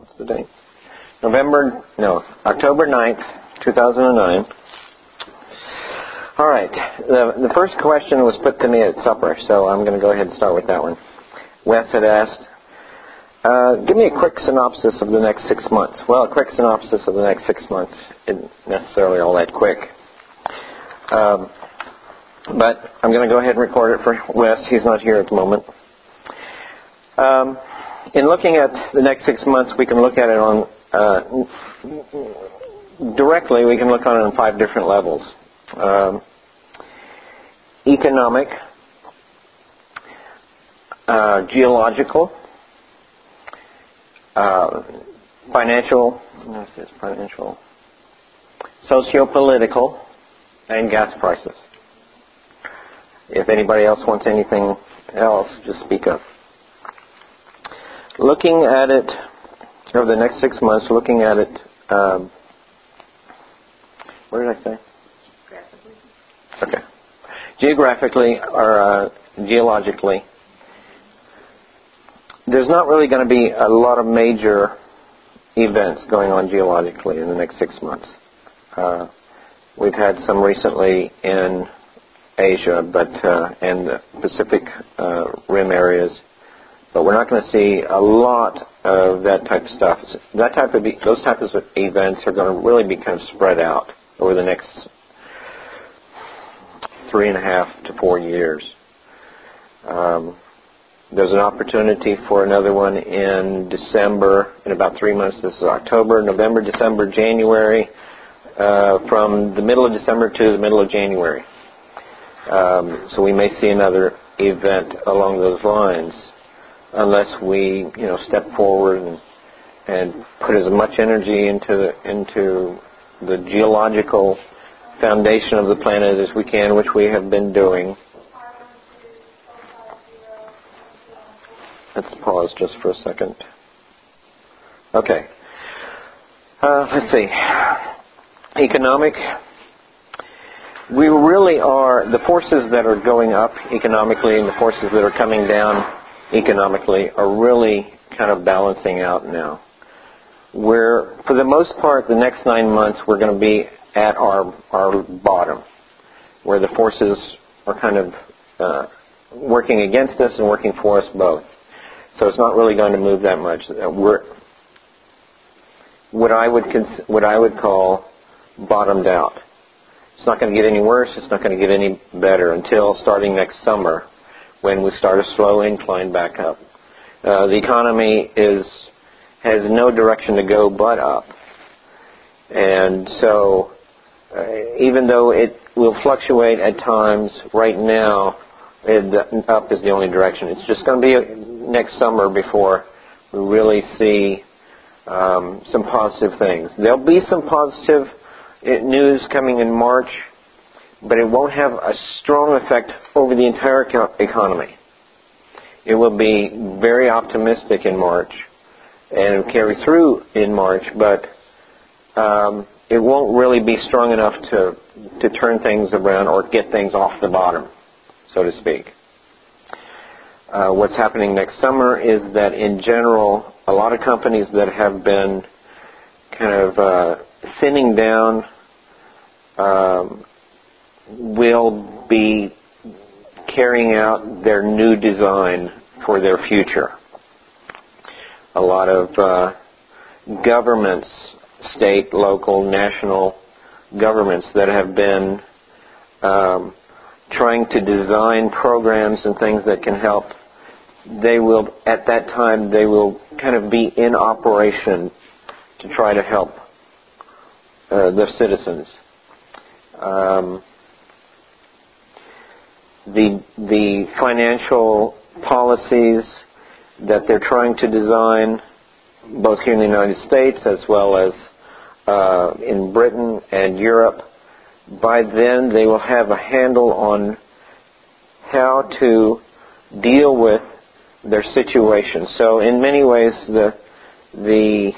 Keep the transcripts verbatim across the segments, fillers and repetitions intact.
what's the date? November, no, October ninth, two thousand nine. All right. The, the first question was put to me at supper, so I'm going to go ahead and start with that one. Wes had asked, uh, give me a quick synopsis of the next six months. Well, a quick synopsis of the next six months isn't necessarily all that quick. Um, but I'm going to go ahead and record it for Wes. He's not here at the moment. Um, in looking at the next six months, we can look at it on, uh, directly, we can look on it on five different levels. Um, economic, uh, geological, uh, financial, what's this, financial, socio-political, and gas prices. If anybody else wants anything else, just speak up. Looking at it over the next six months, looking at it, um, what did I say? Okay. Geographically or uh, geologically, there's not really going to be a lot of major events going on geologically in the next six months. Uh, we've had some recently in Asia, but uh, and the Pacific uh, Rim areas, but we're not going to see a lot of that type of stuff. That type of those types of events are going to really be kind of spread out over the next three and a half to four years. Um, there's an opportunity for another one in December, in about three months. This is October, November, December, January, uh, from the middle of December to the middle of January. Um, so we may see another event along those lines, unless we, you know, step forward and, and put as much energy into the, into the geological foundation of the planet as we can, which we have been doing. Let's pause just for a second. Okay. Uh, let's see. Economic. We really are, the forces that are going up economically and the forces that are coming down economically are really kind of balancing out now. We're, for the most part, the next nine months, we're going to be at our our bottom, where the forces are kind of uh, working against us and working for us both. So it's not really going to move that much. We're what I would cons- what I would call bottomed out. It's not going to get any worse. It's not going to get any better until starting next summer, when we start a slow incline back up. Uh, the economy is has no direction to go but up, and so. Uh, even though it will fluctuate at times, right now, it, up is the only direction. It's just going to be a, next summer before we really see um, some positive things. There'll be some positive news coming in March, but it won't have a strong effect over the entire economy. It will be very optimistic in March, and it will carry through in March, but um, it won't really be strong enough to to turn things around or get things off the bottom, so to speak. Uh, what's happening next summer is that, in general, a lot of companies that have been kind of uh, thinning down um, will be carrying out their new design for their future. A lot of uh, governments, state, local, national governments that have been um, trying to design programs and things that can help, they will, at that time, they will kind of be in operation to try to help uh, their citizens. Um, the the financial policies that they're trying to design, both here in the United States as well as uh, in Britain and Europe, by then they will have a handle on how to deal with their situation. So in many ways, the the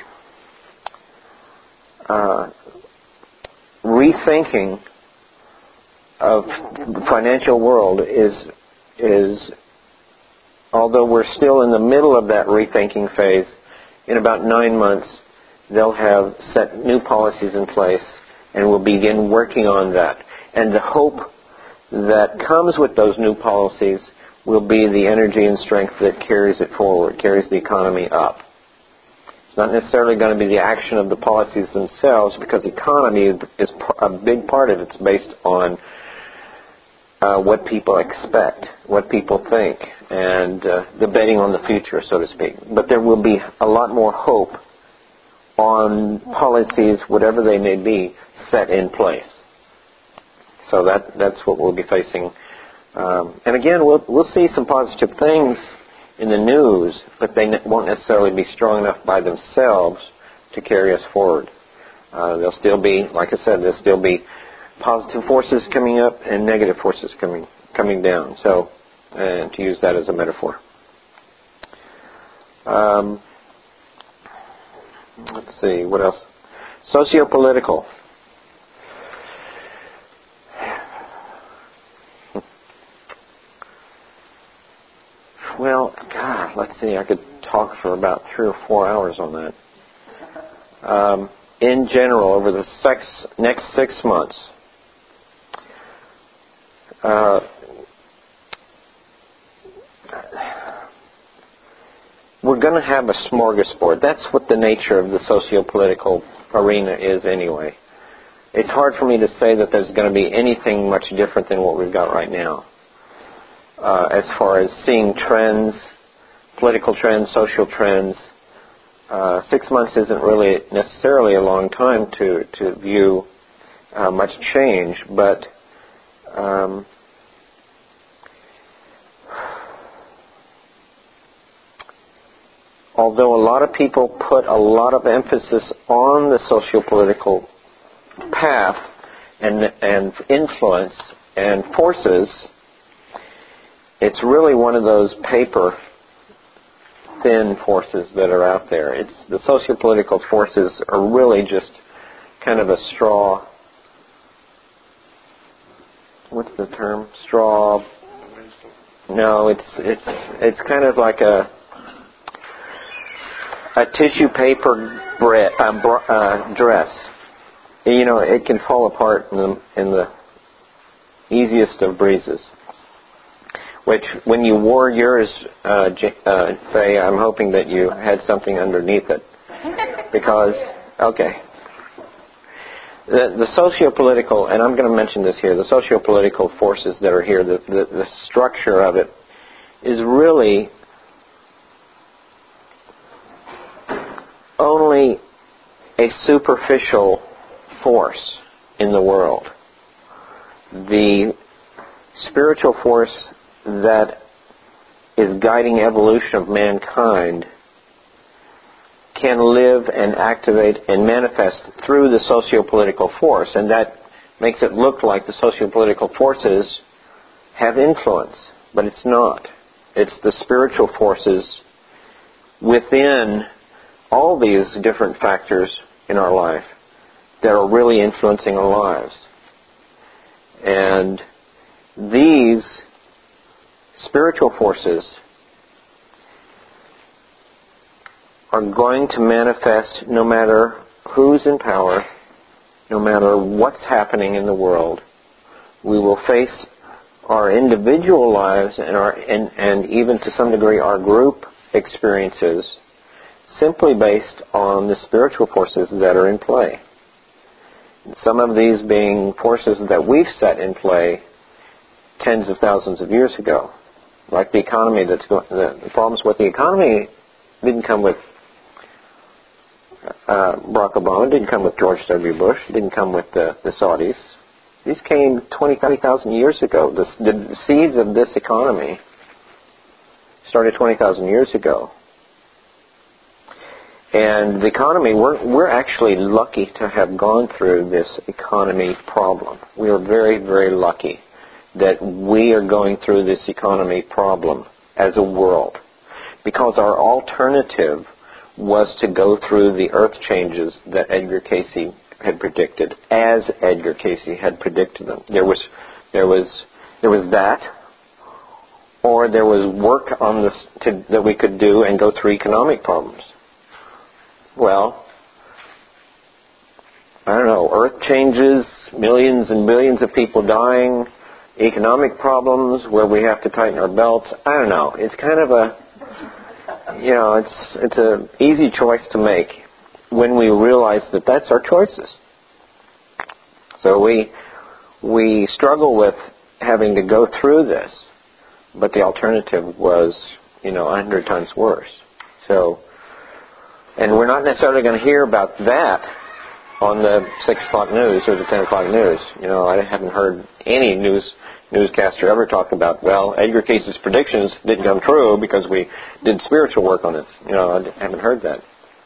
uh, rethinking of the financial world is is although we're still in the middle of that rethinking phase, in about nine months, they'll have set new policies in place and will begin working on that. And the hope that comes with those new policies will be the energy and strength that carries it forward, carries the economy up. It's not necessarily going to be the action of the policies themselves, because economy is a big part of it. It's based on uh, what people expect, what people think, and uh, the betting on the future, so to speak. But there will be a lot more hope on policies, whatever they may be, set in place. So that that's what we'll be facing. Um, and again, we'll we'll see some positive things in the news, but they ne- won't necessarily be strong enough by themselves to carry us forward. Uh, there'll still be, like I said, there'll still be positive forces coming up and negative forces coming coming down. So, and to use that as a metaphor. Um, let's see, what else? Sociopolitical. Well, God, let's see, I could talk for about three or four hours on that. Um, in general, over the sex, next six months, uh, we're going to have a smorgasbord. That's what the nature of the socio-political arena is anyway. It's hard for me to say that there's going to be anything much different than what we've got right now. Uh, as far as seeing trends, political trends, social trends, uh, six months isn't really necessarily a long time to, to view uh, much change, but um, although a lot of people put a lot of emphasis on the socio-political path and, and influence and forces, it's really one of those paper thin forces that are out there. It's the socio-political forces are really just kind of a straw. What's the term? Straw. No, it's it's it's kind of like a a tissue paper bre- uh, br- uh, dress. You know, it can fall apart in the in the easiest of breezes. Which, when you wore yours, uh, J- uh, Faye, I'm hoping that you had something underneath it. Because, okay. The, the socio-political, and I'm going to mention this here, the socio-political forces that are here, the, the, the structure of it is really only a superficial force in the world. The spiritual force that is guiding evolution of mankind can live and activate and manifest through the socio-political force, and that makes it look like the socio-political forces have influence, but it's not. It's the spiritual forces within all these different factors in our life that are really influencing our lives. And these spiritual forces are going to manifest no matter who's in power, no matter what's happening in the world. We will face our individual lives and our and, and even to some degree our group experiences simply based on the spiritual forces that are in play. Some of these being forces that we've set in play tens of thousands of years ago. Like the economy that's going, the, the problems with the economy didn't come with uh, Barack Obama, didn't come with George W. Bush, didn't come with the, the Saudis. These came twenty, thirty thousand years ago. The, the seeds of this economy started twenty thousand years ago. And the economy, we're, we're actually lucky to have gone through this economy problem. We are very, very lucky that we are going through this economy problem as a world, because our alternative was to go through the earth changes that Edgar Cayce had predicted, as Edgar Cayce had predicted them. There was, there was, there was that, or there was work on this to, that we could do and go through economic problems. Well, I don't know, earth changes, millions and billions of people dying, economic problems where we have to tighten our belts. I don't know. It's kind of a, you know, it's it's an easy choice to make when we realize that that's our choices. So we we struggle with having to go through this, but the alternative was, you know, a hundred times worse. So, and we're not necessarily going to hear about that on the six o'clock news or the ten o'clock news. You know, I haven't heard any news newscaster ever talk about, well, Edgar Case's predictions didn't come true because we did spiritual work on it. You know, I haven't heard that.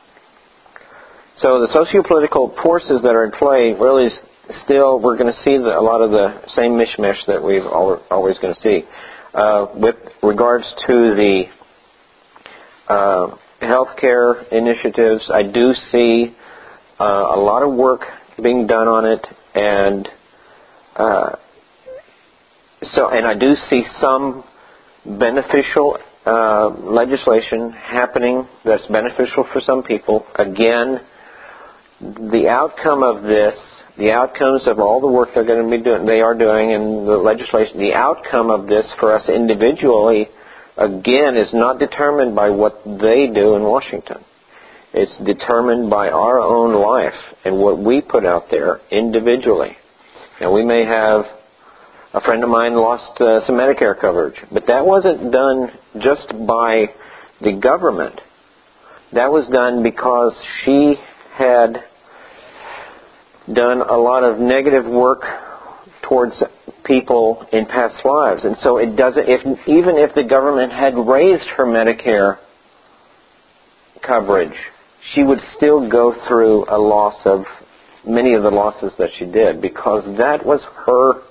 So the socio-political forces that are in play really still, we're going to see the, a lot of the same mishmash that we've al- always going to see. Uh, with regards to the uh, healthcare initiatives, I do see uh, a lot of work being done on it, and uh, so, and I do see some beneficial uh, legislation happening that's beneficial for some people. Again, the outcome of this, the outcomes of all the work they're going to be doing, they are doing, and the legislation, the outcome of this for us individually, again, is not determined by what they do in Washington. It's determined by our own life and what we put out there individually. Now, we may have, a friend of mine lost uh, some Medicare coverage, but that wasn't done just by the government. That was done because she had done a lot of negative work towards people in past lives. And so it doesn't, if, even if the government had raised her Medicare coverage, she would still go through a loss of many of the losses that she did, because that was her,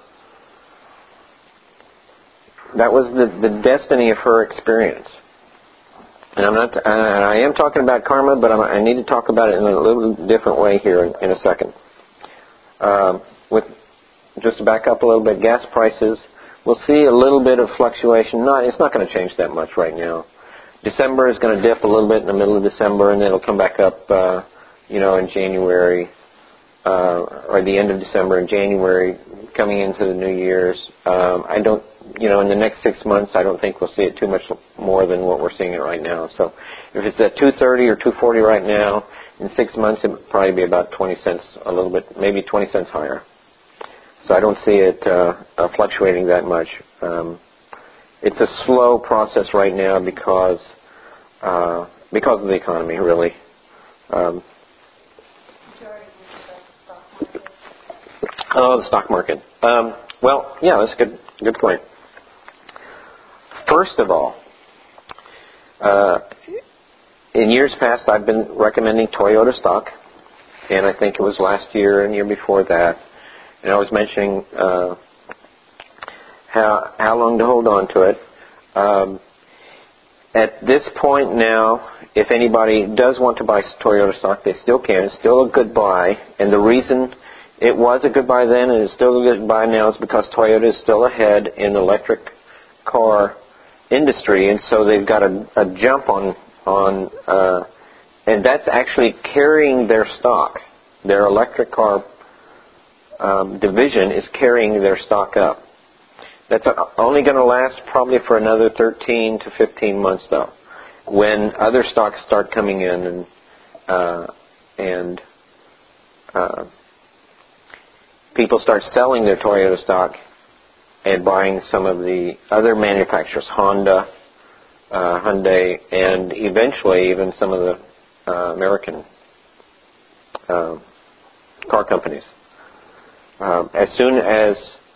that was the, the destiny of her experience. And I'm not, uh, I am talking about karma, but I'm, I need to talk about it in a little different way here in, in a second. Uh, with just to back up a little bit, gas prices, we'll see a little bit of fluctuation. Not, it's not going to change that much right now. December is going to dip a little bit in the middle of December, and then it'll come back up, uh, you know, in January, uh, or the end of December and January, coming into the New Year's. Um, I don't, you know, in the next six months, I don't think we'll see it too much more than what we're seeing it right now. So if it's at two thirty or two forty right now, in six months, it would probably be about twenty cents, a little bit, maybe twenty cents higher. So I don't see it uh, uh, fluctuating that much. Um, it's a slow process right now because uh, because of the economy, really. Um, oh, the stock market. Um, well, yeah, that's a good good point. First of all, uh, in years past, I've been recommending Toyota stock, and I think it was last year and year before that. And I was mentioning uh, how how long to hold on to it. Um, at this point now, if anybody does want to buy Toyota stock, they still can. It's still a good buy. And the reason it was a good buy then and it's still a good buy now is because Toyota is still ahead in the electric car industry. And so they've got a, a jump on, on uh, and that's actually carrying their stock. Their electric car Um, division is carrying their stock up. That's only going to last probably for another thirteen to fifteen months, though, when other stocks start coming in and uh, and uh, people start selling their Toyota stock and buying some of the other manufacturers, Honda, uh, Hyundai, and eventually even some of the uh, American uh, car companies. Um, as soon as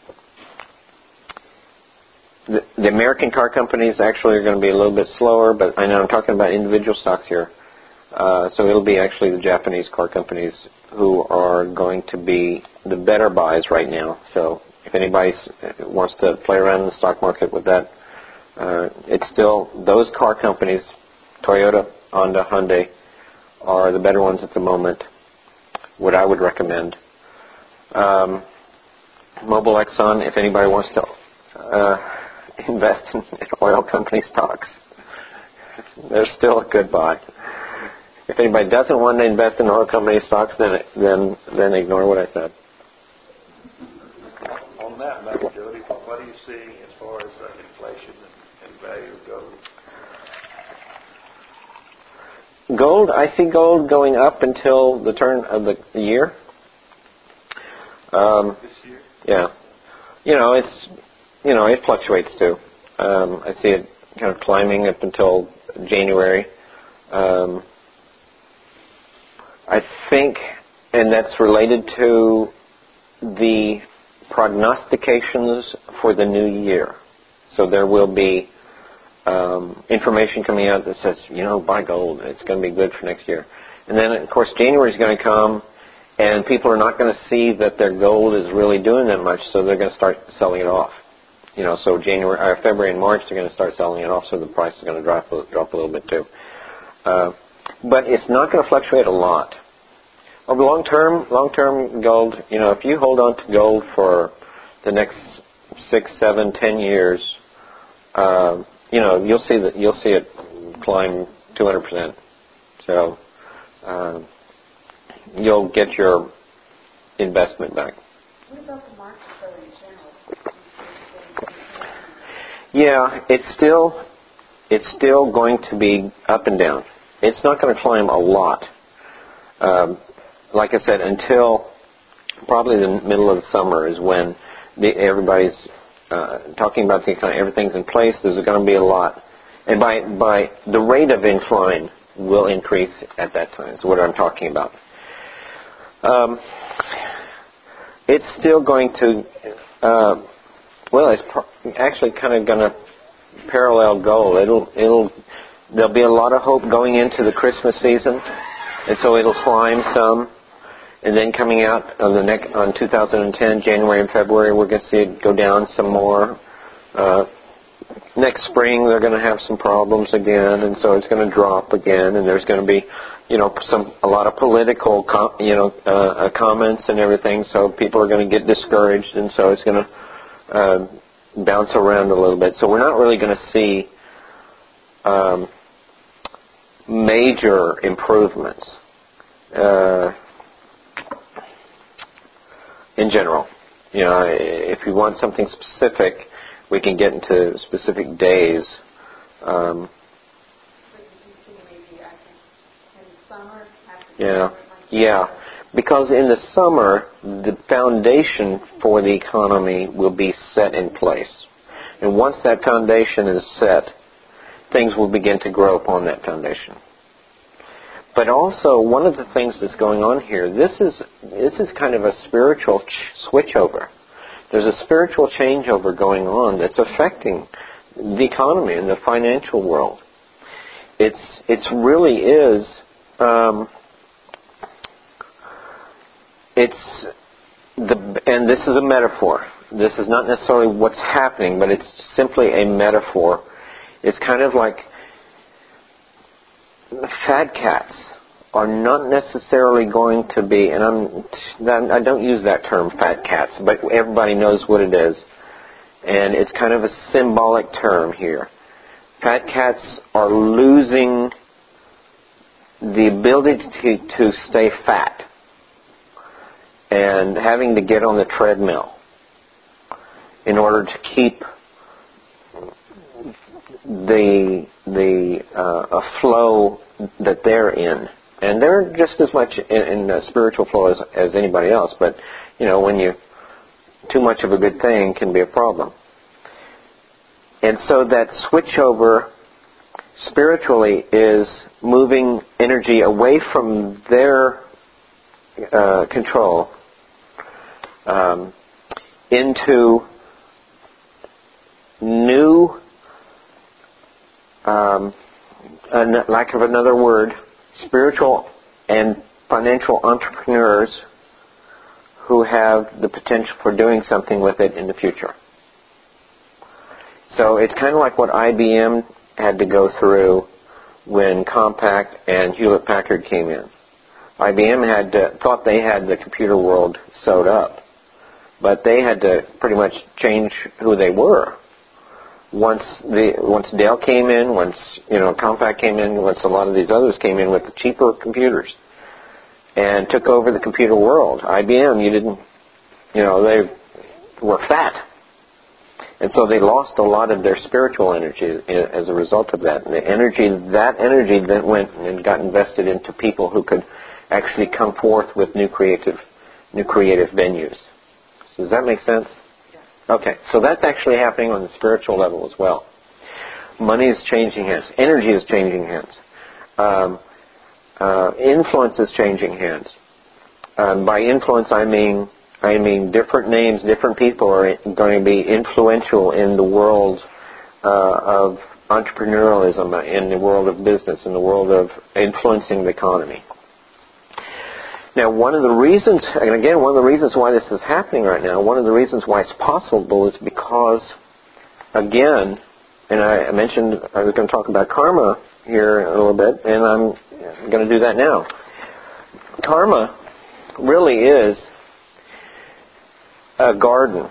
the, the American car companies actually are going to be a little bit slower, but I know I'm talking about individual stocks here. Uh, so it'll be actually the Japanese car companies who are going to be the better buys right now. So if anybody wants to play around in the stock market with that, uh, it's still those car companies, Toyota, Honda, Hyundai, are the better ones at the moment. What I would recommend. Um, Mobil Exxon, if anybody wants to uh, invest in oil company stocks, they're still a good buy. If anybody doesn't want to invest in oil company stocks, then then then ignore what I said. On that matter, Jody, what are you seeing as far as uh, inflation and, and value of gold? Gold, I see gold going up until the turn of the, the year. Um, This year? yeah. You know, it's, you know, it fluctuates too. Um, I see it kind of climbing up until January. Um, I think, and that's related to the prognostications for the new year. So there will be um, information coming out that says, you know, buy gold. It's going to be good for next year. And then, of course, January is going to come, and people are not going to see that their gold is really doing that much, so they're going to start selling it off. You know, so January, or February and March, they're going to start selling it off, so the price is going to drop drop a little bit too. Uh, but it's not going to fluctuate a lot. Over long term, long term gold, you know, if you hold on to gold for the next six, seven, ten years, uh, you know, you'll see that you'll see it climb two hundred percent. So uh, you'll get your investment back. What about the market though in general? Yeah, it's still it's still going to be up and down. It's not going to climb a lot. Um, like I said, until probably the middle of the summer is when the, everybody's uh, talking about the economy. Everything's in place. There's going to be a lot, and by by the rate of incline will increase at that time. Is what I'm talking about. Um, it's still going to, uh, well, it's pro- actually kind of going to parallel gold. It'll it'll there'll be a lot of hope going into the Christmas season, and so it'll climb some. And then coming out on the next, on two thousand ten, January and February, we're going to see it go down some more. Uh, next spring, they're going to have some problems again, and so it's going to drop again. And there's going to be, you know, some a lot of political, com- you know, uh, comments and everything. So people are going to get discouraged, and so it's going to uh, bounce around a little bit. So we're not really going to see um, major improvements. Uh, In general, you know, if you want something specific, we can get into specific days. Um, yeah, yeah, because in the summer, the foundation for the economy will be set in place. And once that foundation is set, things will begin to grow upon that foundation. But also, one of the things that's going on here, this is this is kind of a spiritual ch- switchover. There's a spiritual changeover going on that's affecting the economy and the financial world. It's it's really is um, it's the and this is a metaphor. This is not necessarily what's happening, but it's simply a metaphor. It's kind of like fat cats are not necessarily going to be, and I'm, I don't use that term, fat cats, but everybody knows what it is. And it's kind of a symbolic term here. Fat cats are losing the ability to, to stay fat and having to get on the treadmill in order to keep the the uh, a flow that they're in, and they're just as much in, in a spiritual flow as, as anybody else. But you know, when you too much of a good thing can be a problem, and so that switchover spiritually is moving energy away from their uh, control um, into new. Um, an, lack of another word, spiritual and financial entrepreneurs who have the potential for doing something with it in the future. So it's kind of like what I B M had to go through when Compaq and Hewlett-Packard came in. I B M had to, thought they had the computer world sewed up, but they had to pretty much change who they were. once the once Dell came in, once you know Compaq came in, once a lot of these others came in with the cheaper computers and took over the computer world. I B M, you didn't, you know, they were fat. And so they lost a lot of their spiritual energy as a result of that. And the energy, that energy then went and got invested into people who could actually come forth with new creative, new creative venues. So does that make sense? Okay, so that's actually happening on the spiritual level as well. Money is changing hands. Energy is changing hands. Um, uh, influence is changing hands. Um, by influence, I mean I mean different names, different people are going to be influential in the world uh, of entrepreneurialism, in the world of business, in the world of influencing the economy. Now, one of the reasons, and again, one of the reasons why this is happening right now, one of the reasons why it's possible is because, again, and I mentioned I was going to talk about karma here a little bit, and I'm going to do that now. Karma really is a garden.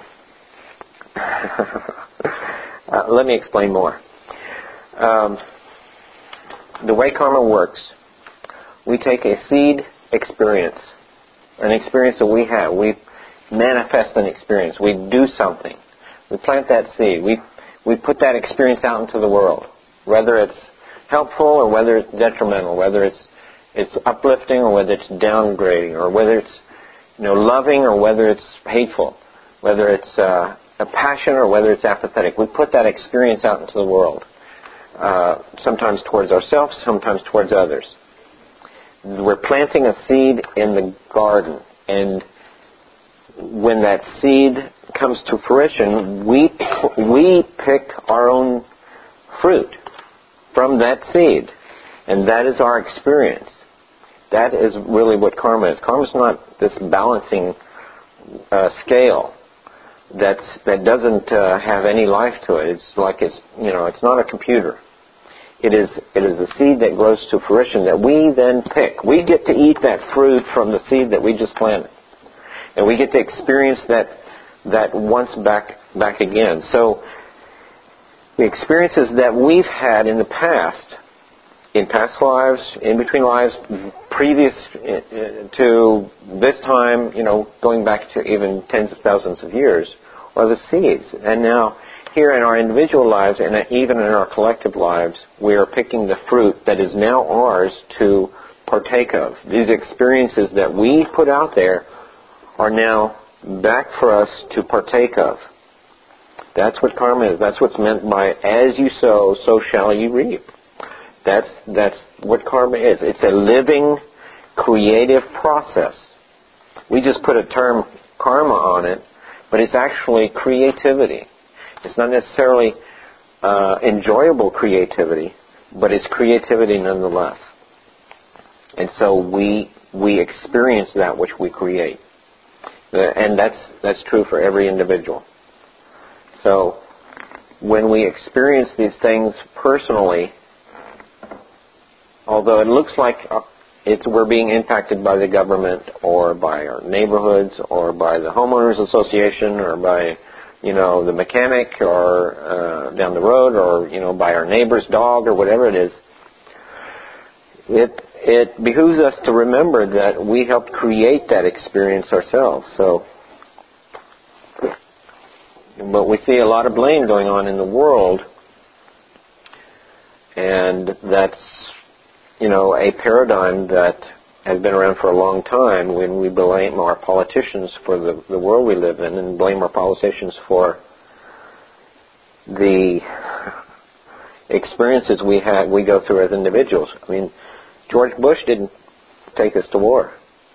uh, let me explain more. Um, the way karma works, we take a seed experience, an experience that we have. We manifest an experience. We do something. We plant that seed. We we put that experience out into the world, whether it's helpful or whether it's detrimental, whether it's it's uplifting or whether it's downgrading, or whether it's you know loving or whether it's hateful, whether it's uh, a passion or whether it's apathetic. We put that experience out into the world, uh, sometimes towards ourselves, sometimes towards others. We're planting a seed in the garden, and when that seed comes to fruition, we we pick our own fruit from that seed, and that is our experience. That is really what karma is. Karma is not this balancing uh, scale that's that doesn't uh, have any life to it. It's like it's you know it's not a computer. It is it is a seed that grows to fruition that we then pick. We get to eat that fruit from the seed that we just planted, and we get to experience that that once back back again. So the experiences that we've had in the past, in past lives, in between lives, previous to this time, you know, going back to even tens of thousands of years, are the seeds. And now, here in our individual lives, and even in our collective lives, we are picking the fruit that is now ours to partake of. These experiences that we put out there are now back for us to partake of. That's what karma is. That's what's meant by as you sow, so shall you reap. That's that's what karma is. It's a living, creative process. We just put a term karma on it, but it's actually creativity. It's not necessarily uh, enjoyable creativity, but it's creativity nonetheless. And so we we experience that which we create, uh, and that's that's true for every individual. So when we experience these things personally, although it looks like it's we're being impacted by the government or by our neighborhoods or by the homeowners association or by you know the mechanic or uh, down the road or you know by our neighbor's dog or whatever it is, it it behooves us to remember that we helped create that experience ourselves. So, but we see a lot of blame going on in the world, and that's you know, a paradigm that has been around for a long time when we blame our politicians for the, the world we live in and blame our politicians for the experiences we had, we go through as individuals. I mean, George Bush didn't take us to war.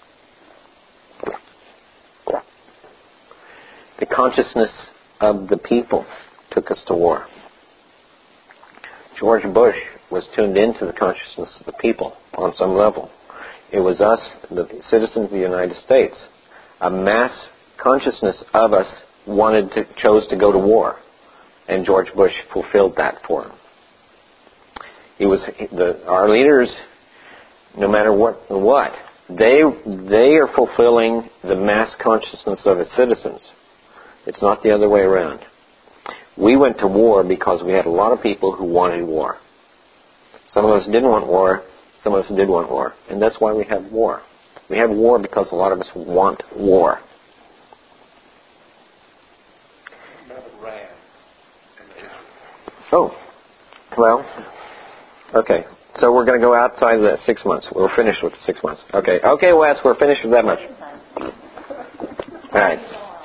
The consciousness of the people took us to war. George Bush was tuned into the consciousness of the people on some level. It was us, the citizens of the United States. A mass consciousness of us wanted to, chose to go to war, and George Bush fulfilled that for him. He was the, our leaders, no matter what, what they they are fulfilling the mass consciousness of its citizens. It's not the other way around. We went to war because we had a lot of people who wanted war. Some of us didn't want war. Some of us did want war. And that's why we have war. We have war because a lot of us want war. Oh, well, okay. So we're going to go outside of that six months. We're finished with six months. Okay. Okay, Wes, we're finished with that much. All right.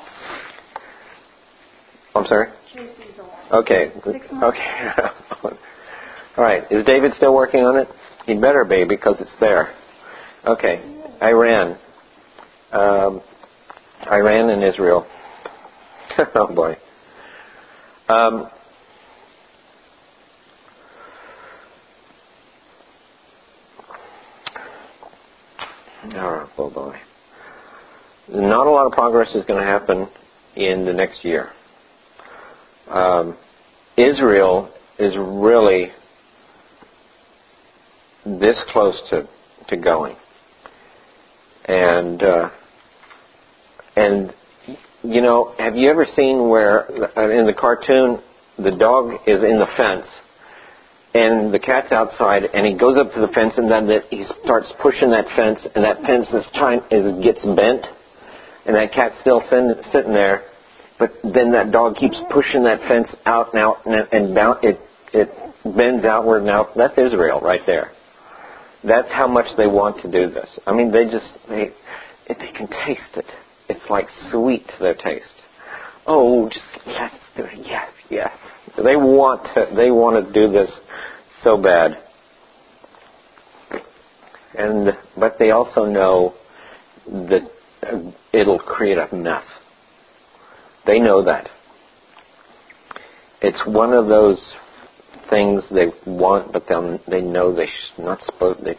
I'm sorry? Okay. Okay. All right. Is David still working on it? He better be because it's there. Okay. Iran. Um, Iran and Israel. Oh, boy. Um, oh, boy. Not a lot of progress is going to happen in the next year. Um, Israel is really this close to, to going. And, uh, and, you know, have you ever seen where, in the cartoon, the dog is in the fence, and the cat's outside, and he goes up to the fence, and then the, he starts pushing that fence, and that fence is trying, is, gets bent, and that cat's still sitting, sitting there, but then that dog keeps pushing that fence out and out, and, and bound, it, it bends outward and out. That's Israel right there. That's how much they want to do this. I mean, they just, they, they can taste it. It's like sweet to their taste. Oh, just let's do it. Yes, yes. They want to, they want to do this so bad. And, but they also know that it'll create a mess. They know that. It's one of those things they want, but then they know they're not supposed. They,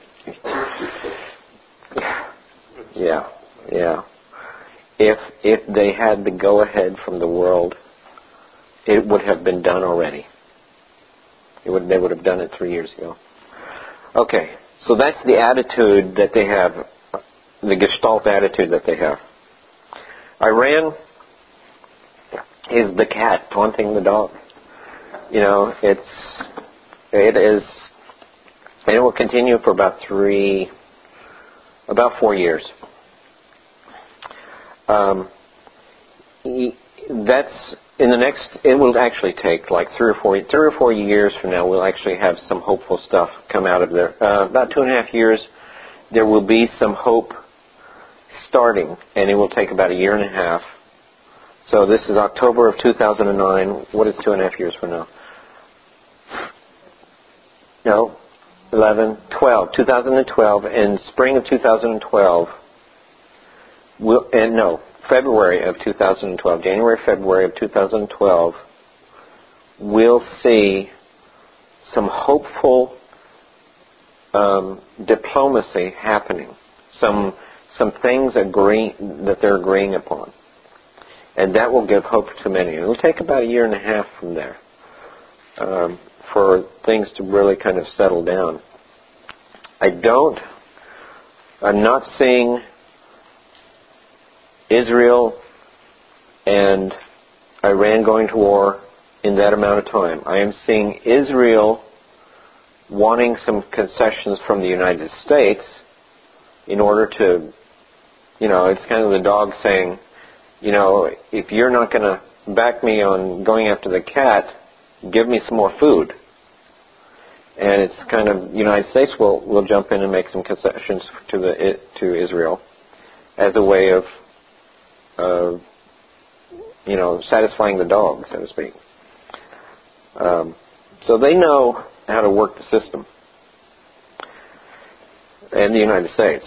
yeah, yeah. If if they had the go ahead from the world, it would have been done already. It would they would have done it three years ago. Okay, so that's the attitude that they have, the Gestalt attitude that they have. Iran is the cat taunting the dog. You know, it's, it is, and it will continue for about three, about four years. Um, that's, in the next, it will actually take like three or four, three or four years from now, we'll actually have some hopeful stuff come out of there. Uh, about two and a half years, there will be some hope starting, and it will take about a year and a half. So this is October of two thousand nine. What is two and a half years from now? No, eleven, twelve. two thousand twelve. In spring of two thousand twelve, we'll, and no, February of two thousand twelve, January, February of two thousand twelve, we'll see some hopeful um, diplomacy happening. Some some things agree that they're agreeing upon. And that will give hope to many. It will take about a year and a half from there um, for things to really kind of settle down. I don't, I'm not seeing Israel and Iran going to war in that amount of time. I am seeing Israel wanting some concessions from the United States in order to, you know, it's kind of the dog saying, you know, if you're not going to back me on going after the cat, give me some more food. And it's kind of, the United States will, will jump in and make some concessions to the to Israel as a way of, uh, you know, satisfying the dog, so to speak. Um, so they know how to work the system. And the United States.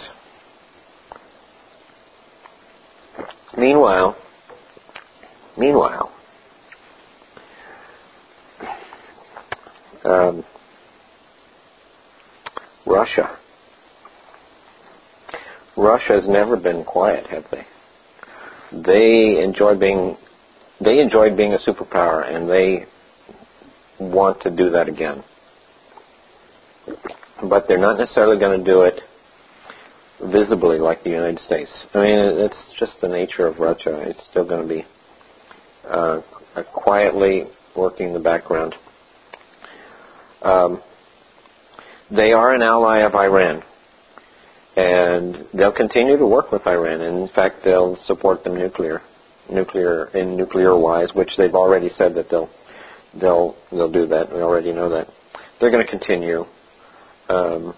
Meanwhile, meanwhile, um, Russia. Russia has never been quiet, have they? They enjoy being, they enjoyed being a superpower, and they want to do that again. But they're not necessarily going to do it visibly like the United States. I mean, it's just the nature of Russia. It's still going to be uh, quietly working in the background. Um, they are an ally of Iran, and they'll continue to work with Iran. And in fact, they'll support them nuclear, nuclear in nuclear wise, which they've already said that they'll they'll they'll do that. We already know that. They're going to continue. Um,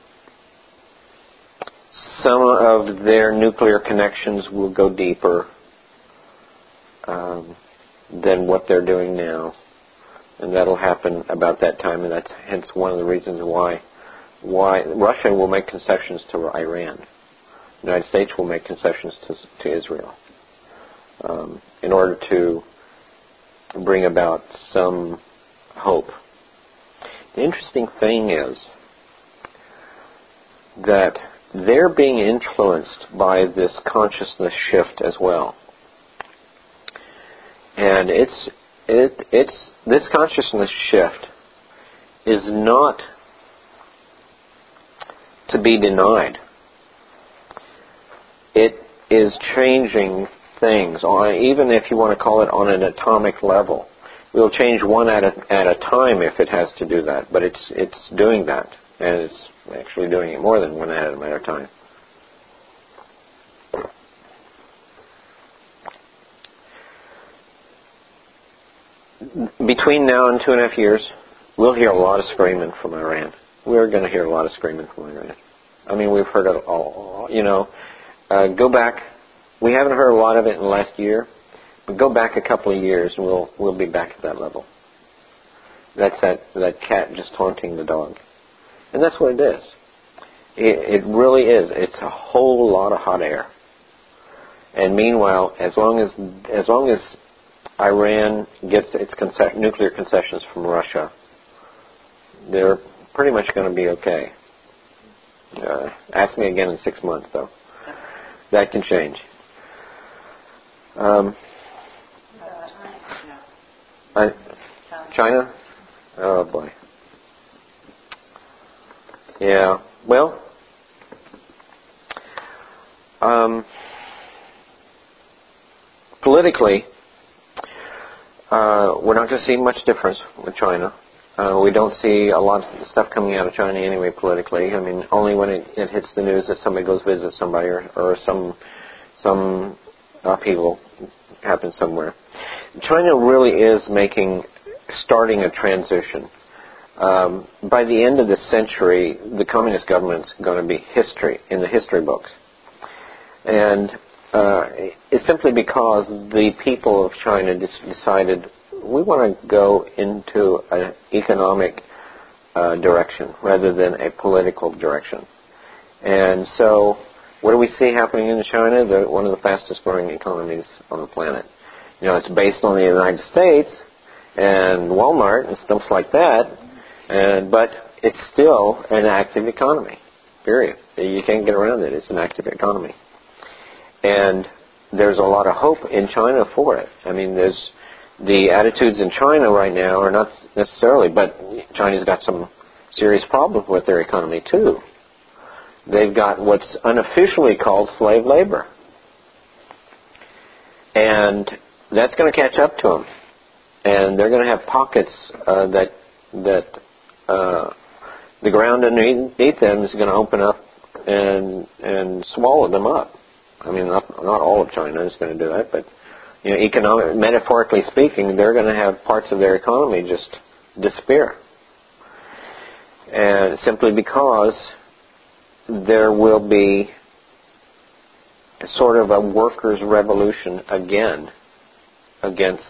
some of their nuclear connections will go deeper um, than what they're doing now, and that'll happen about that time. And that's hence one of the reasons why why Russia will make concessions to Iran. The United States will make concessions to to Israel um, in order to bring about some hope. The interesting thing is that they're being influenced by this consciousness shift as well. And it's it it's this consciousness shift is not to be denied. It is changing things, on, even if you want to call it on an atomic level. We'll change one at a, at a time if it has to do that, but it's it's doing that, and it's actually doing it more than one atom at a time. Between now and two and a half years, we'll hear a lot of screaming from Iran. We're going to hear a lot of screaming from Iran. I mean, we've heard it all. You know, uh, go back. We haven't heard a lot of it in the last year. But go back a couple of years, and we'll we'll be back at that level. That's that that cat just taunting the dog, and that's what it is. It, it really is. It's a whole lot of hot air. And meanwhile, as long as as long as Iran gets its conce- nuclear concessions from Russia, they're pretty much going to be okay. Uh, ask me again in six months, though. That can change. Um, I, China? Oh, boy. Yeah. Well, um, politically, uh, we're not going to see much difference with China. Uh, we don't see a lot of stuff coming out of China anyway politically. I mean, only when it, it hits the news that somebody goes visit somebody or, or some some upheaval happens somewhere. China really is making, starting a transition. Um, by the end of this century, the communist government's going to be history, in the history books. And uh, it's simply because the people of China decided we want to go into an economic uh, direction rather than a political direction. And so what do we see happening in China? They're one of the fastest growing economies on the planet. You know, it's based on the United States and Walmart and stuff like that, and but it's still an active economy, period. You can't get around it. It's an active economy. And there's a lot of hope in China for it. I mean, there's the attitudes in China right now are not necessarily, but China's got some serious problems with their economy too. They've got what's unofficially called slave labor. And that's going to catch up to them. And they're going to have pockets uh, that that uh, the ground underneath them is going to open up and and swallow them up. I mean, not, not all of China is going to do that, but you know, economic, metaphorically speaking, they're going to have parts of their economy just disappear, and simply because there will be sort of a workers' revolution again against,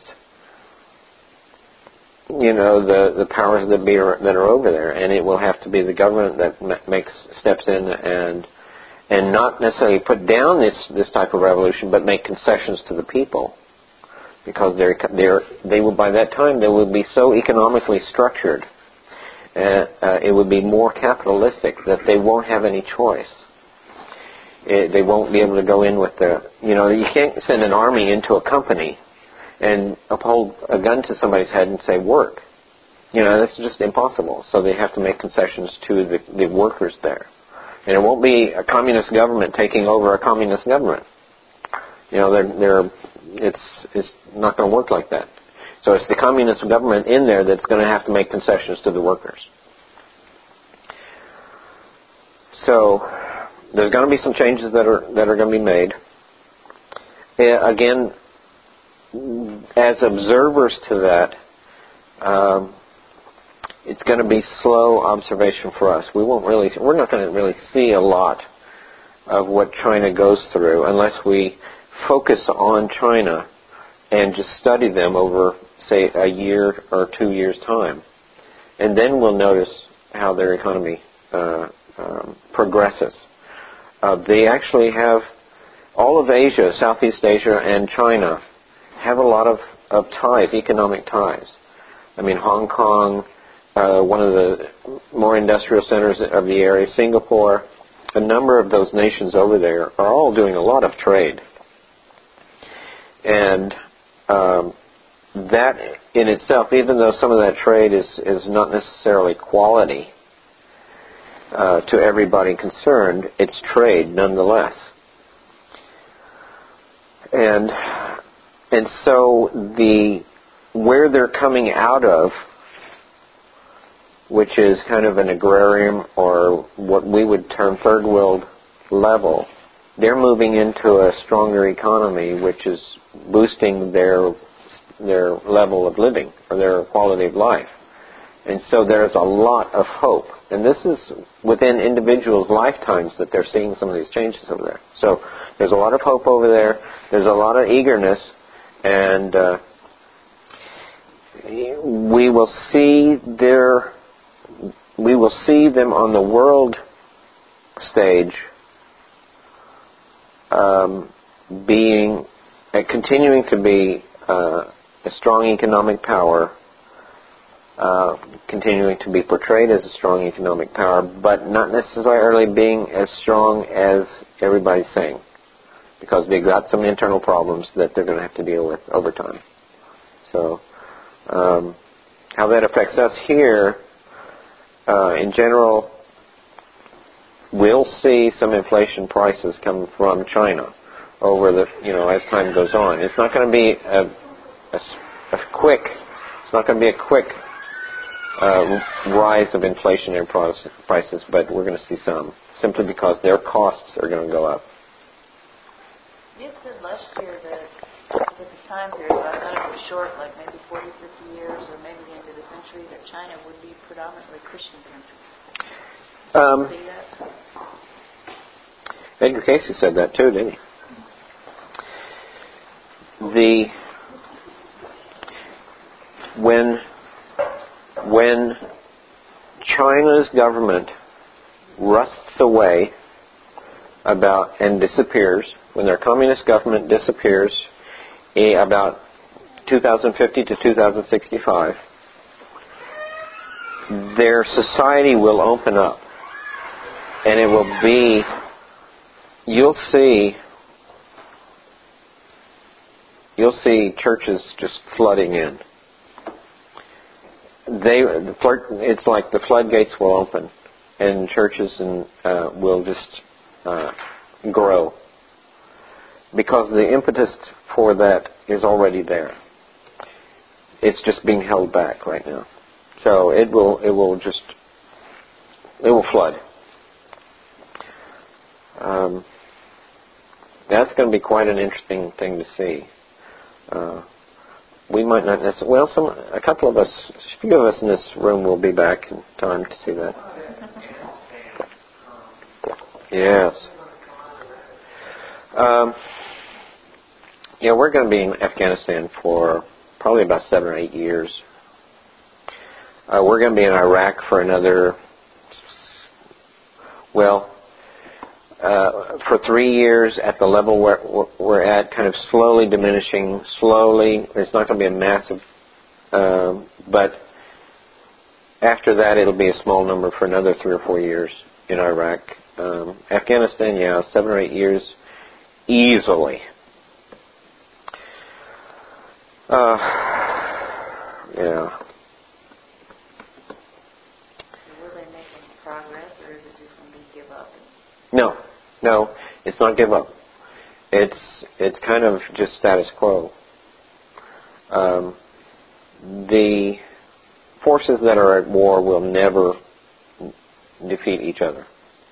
you know, the, the powers that be are, that are over there, and it will have to be the government that m- makes steps in and and not necessarily put down this this type of revolution, but make concessions to the people, because they're they're they will by that time they will be so economically structured, uh, uh, it would be more capitalistic that they won't have any choice. It, they won't be able to go in with the, you know, you can't send an army into a company and uphold a gun to somebody's head and say, work. You know, that's just impossible. So they have to make concessions to the, the workers there. And it won't be a communist government taking over a communist government. You know, they're, they're, it's, it's not going to work like that. So it's the communist government in there that's going to have to make concessions to the workers. So there's going to be some changes that are that are going to be made. Uh, again, as observers to that, um, it's going to be slow observation for us. We won't really, we're not going to really see a lot of what China goes through unless we focus on China and just study them over, say, a year or two years' time. And then we'll notice how their economy uh, um, progresses. Uh, they actually have, all of Asia, Southeast Asia and China, have a lot of, of ties, economic ties. I mean, Hong Kong, uh, one of the more industrial centers of the area, Singapore, a number of those nations over there are all doing a lot of trade. And um, that in itself, even though some of that trade is, is not necessarily quality uh, to everybody concerned, it's trade nonetheless. And and so the where they're coming out of, which is kind of an agrarian or what we would term third world level, they're moving into a stronger economy, which is boosting their their level of living or their quality of life. And so there's a lot of hope. And this is within individuals' lifetimes that they're seeing some of these changes over there. So there's a lot of hope over there. There's a lot of eagerness. And uh, we will see their, we will see them on the world stage um, being, uh, continuing to be uh, a strong economic power, uh, continuing to be portrayed as a strong economic power, but not necessarily being as strong as everybody's saying, because they've got some internal problems that they're going to have to deal with over time. So um, how that affects us here, uh, in general, we'll see some inflation prices come from China over the, you know, as time goes on. It's not going to be a, a, a quick, it's not going to be a quick uh, rise of inflationary prices, but we're going to see some, simply because their costs are going to go up. You said last year that at the time period, I thought it was short, like maybe forty, fifty years, or maybe the end of the century, that China would be predominantly Christian country. Um, See that? Edgar Casey said that too, didn't he? The when when China's government rusts away about and disappears, when their communist government disappears eh, about two thousand fifty to two thousand sixty-five, their society will open up, and it will be, you'll see, you'll see churches just flooding in. They, the flood, it's like the floodgates will open, and churches and uh, will just uh, grow, because the impetus for that is already there. It's just being held back right now. So it will, it will just, it will flood. Um, that's going to be quite an interesting thing to see. Uh, we might not necessarily, well, some, a couple of us, a few of us in this room will be back in time to see that. Yes. Um, yeah, we're going to be in Afghanistan for probably about seven or eight years. Uh, we're going to be in Iraq for another, well, uh, for three years at the level where we're at, kind of slowly diminishing, slowly. It's not going to be a massive, uh, but after that it'll be a small number for another three or four years in Iraq. Um, Afghanistan, yeah, seven or eight years easily. Uh, yeah. So will they make any progress, or is it just going to be give up? No, no, it's not give up. It's it's kind of just status quo. Um, the forces that are at war will never defeat each other.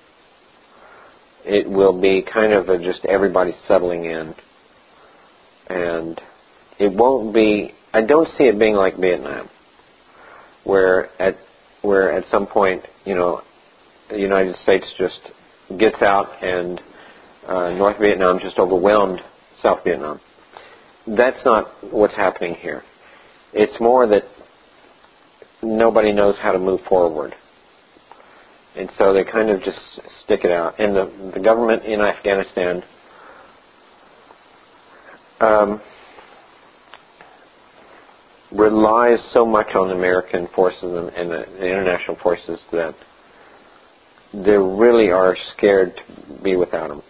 It will be kind of a just everybody settling in. And it won't be, I don't see it being like Vietnam, where at where at some point, you know, the United States just gets out and uh, North Vietnam just overwhelmed South Vietnam. That's not what's happening here. It's more that nobody knows how to move forward. And so they kind of just stick it out. And the, the government in Afghanistan um, relies so much on the American forces and, and the, the international forces that they really are scared to be without them.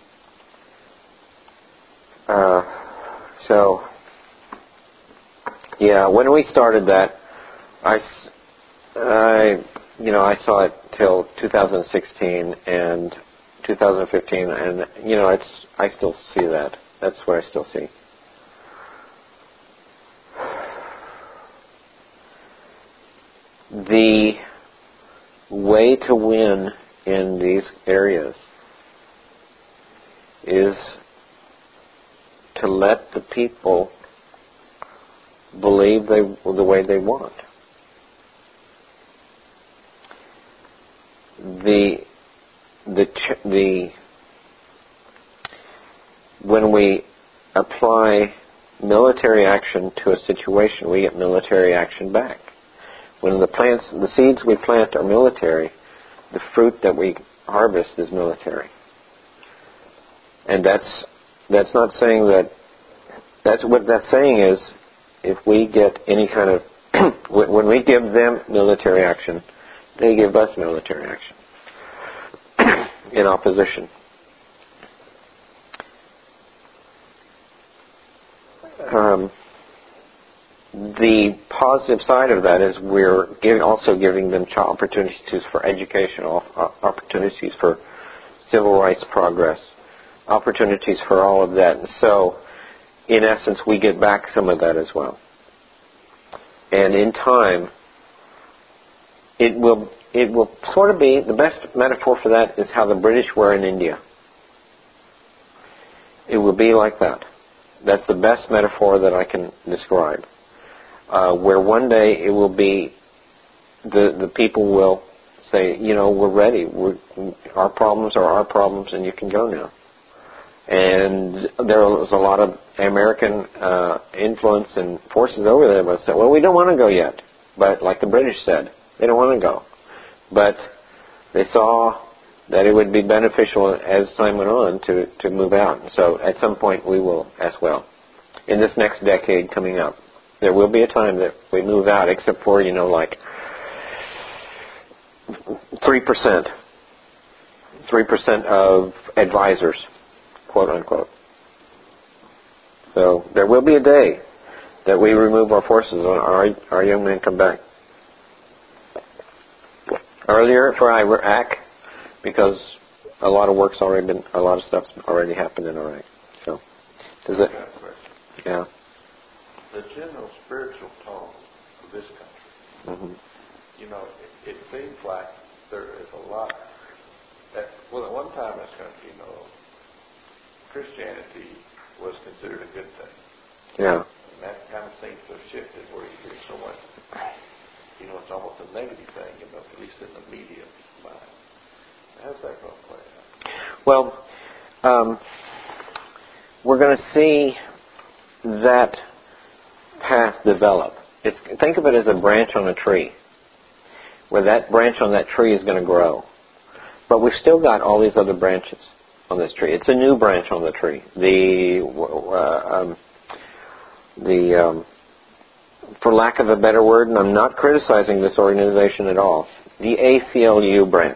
Uh, so, yeah, when we started that, I, I, you know, I saw it till two thousand sixteen and two thousand fifteen, and you know, it's I still see that. That's what I still see. The way to win in these areas is to let the people believe they the way they want. The the the when we apply military action to a situation, we get military action back. When the plants, the seeds we plant are military, the fruit that we harvest is military. And that's that's not saying that. That's what that's saying is, if we get any kind of when we give them military action, they give us military action in opposition. Um, the positive side of that is we're giving, also giving them opportunities for educational opportunities for civil rights progress, opportunities for all of that. And so, in essence, we get back some of that as well. And in time, it will it will sort of be, the best metaphor for that is how the British were in India. It will be like that. That's the best metaphor that I can describe. Uh, where one day it will be, the the people will say, you know, we're ready. We're, our problems are our problems, and you can go now. And there was a lot of American uh, influence and forces over there that said, well, we don't want to go yet. But like the British said, they don't want to go. But they saw that it would be beneficial as time went on to, to move out. So at some point we will as well. In this next decade coming up, there will be a time that we move out, except for, you know, like three percent. three percent of advisors, quote unquote. So there will be a day that we remove our forces and our, our young men come back. Earlier for Iraq, because a lot of work's already been, a lot of stuff's already happened in Iraq. So, does it? Yeah. The general spiritual tone of this country. Mm-hmm. You know, it, it seems like there is a lot. That, well, at one time in this country, you know, Christianity was considered a good thing. Yeah. And that kind of seems to have shifted, where you hear so much. You know, it's almost a negative thing, you know, at least in the media mind. How's that going to play out? Well, um, we're going to see that path develop. It's, think of it as a branch on a tree, where that branch on that tree is going to grow. But we've still got all these other branches on this tree. It's a new branch on the tree. The uh, um, the um, for lack of a better word, and I'm not criticizing this organization at all, the A C L U branch.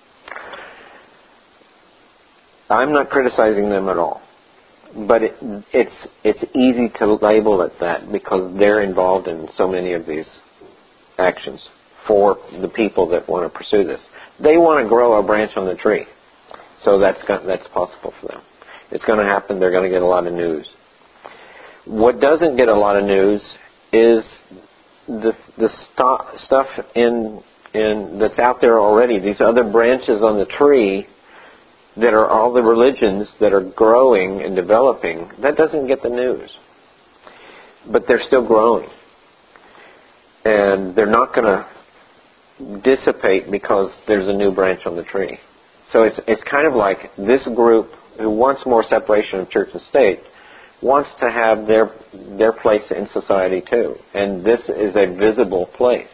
I'm not criticizing them at all. But it, it's it's easy to label it that because they're involved in so many of these actions for the people that want to pursue this. They want to grow a branch on the tree. So that's got, that's possible for them. It's going to happen. They're going to get a lot of news. What doesn't get a lot of news is the the st- stuff in in that's out there already, these other branches on the tree that are all the religions that are growing and developing, that doesn't get the news. But they're still growing. And they're not going to dissipate because there's a new branch on the tree. So it's it's kind of like this group who wants more separation of church and state wants to have their their place in society too. And this is a visible place.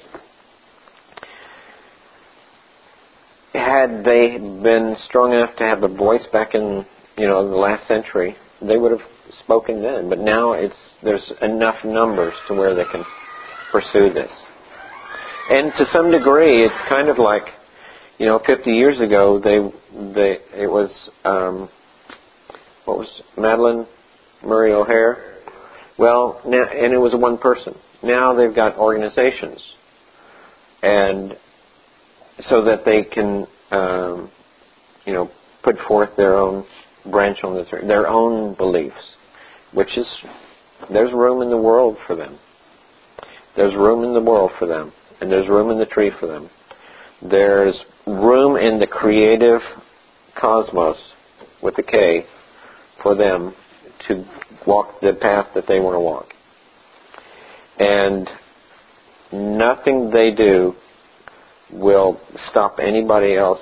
Had they been strong enough to have a voice back in, you know, the last century, they would have spoken then. But now it's there's enough numbers to where they can pursue this. And to some degree, it's kind of like, you know, fifty years ago, they they it was um, what was Madeline Murray O'Hare? Well, now, and it was one person. Now they've got organizations, and so that they can, um, you know, put forth their own branch on the tree, their own beliefs, which is, there's room in the world for them. There's room in the world for them, and there's room in the tree for them. There's room in the creative cosmos, with a K, for them to walk the path that they want to walk. And nothing they do will stop anybody else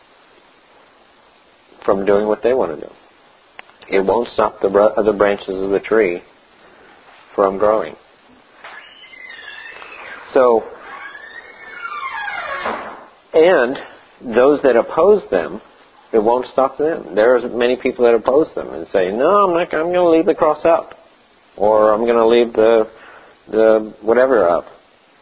from doing what they want to do. It won't stop the other branches of the tree from growing. So, and those that oppose them, it won't stop them. There are many people that oppose them and say, no, I'm not. I'm going to leave the cross up, or I'm going to leave the the whatever up.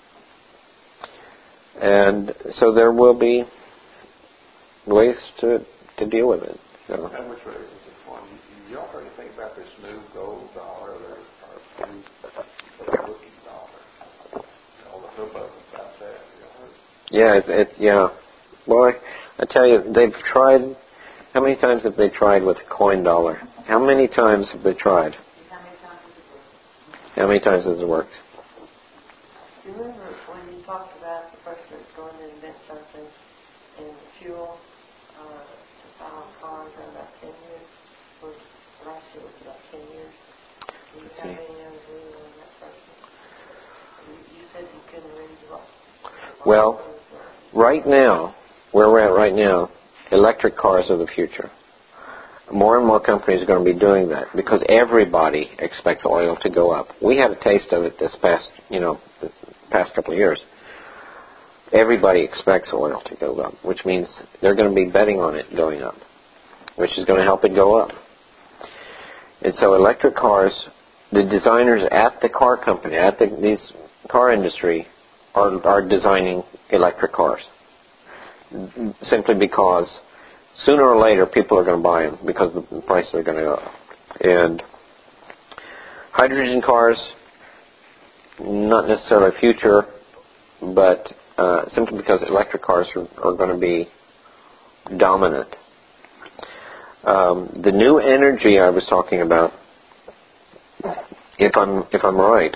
And so there will be ways to to deal with it. So. And which raises this one. You, you already think about this new gold dollar or, or new rookie dollar. You know, the hubbub about that. You know, yeah, it's, it's yeah. Boy, I tell you, they've tried. How many times have they tried with a coin dollar? How many times have they tried? How many times has it worked? Do you remember when you talked about the person that's going to invent something in fuel uh, to style cars in about ten years? Or last year was about ten years. Do you have any other view on that person? You, you said you couldn't read what. Well, right now, where we're at right now, electric cars are the future. More and more companies are going to be doing that because everybody expects oil to go up. We had a taste of it this past, you know, this past couple of years. Everybody expects oil to go up, which means they're going to be betting on it going up, which is going to help it go up. And so electric cars, the designers at the car company, at the, these car industry, are, are designing electric cars simply because sooner or later people are going to buy them because the prices are going to go up. And hydrogen cars, not necessarily future, but uh, simply because electric cars are, are going to be dominant. Um, the new energy I was talking about, if I'm if I'm right,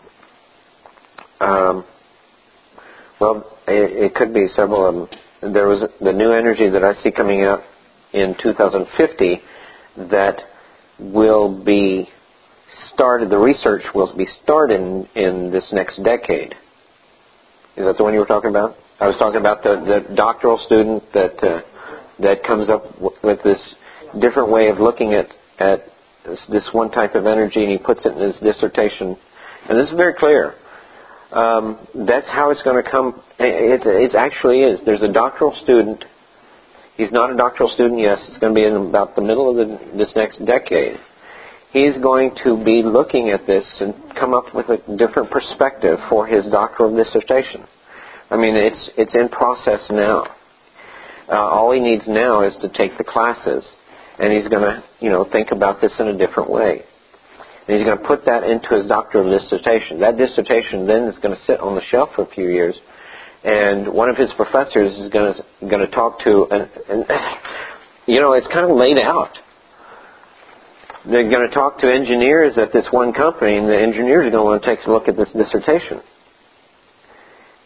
um, well, it, it could be several of them. There was the new energy that I see coming out in two thousand fifty that will be started, the research will be started in, in this next decade. Is that the one you were talking about? I was talking about the, the doctoral student that uh, that comes up w- with this different way of looking at, at this, this one type of energy, and he puts it in his dissertation. And this is very clear. Um, that's how it's going to come. It, it actually is. There's a doctoral student. He's not a doctoral student, yes. It's going to be in about the middle of the, this next decade. He's going to be looking at this and come up with a different perspective for his doctoral dissertation. I mean, it's it's in process now. Uh, all he needs now is to take the classes, and he's going to, you know, think about this in a different way. And he's going to put that into his doctoral dissertation. That dissertation then is going to sit on the shelf for a few years, and one of his professors is going to going to talk to, and, and you know, it's kind of laid out. They're going to talk to engineers at this one company, and the engineers are going to want to take a look at this dissertation.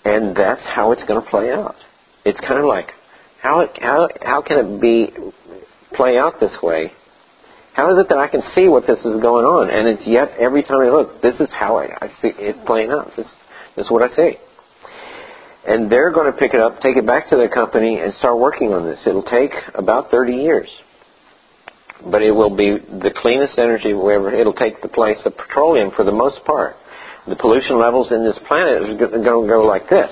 And that's how it's going to play out. It's kind of like, how how how can it be play out this way? How is it that I can see what this is going on? And it's yet every time I look, this is how I, I see it playing out. This, this is what I see. And they're going to pick it up, take it back to their company, and start working on this. It'll take about thirty years. But it will be the cleanest energy wherever. It'll take the place of petroleum for the most part. The pollution levels in this planet are going to go like this.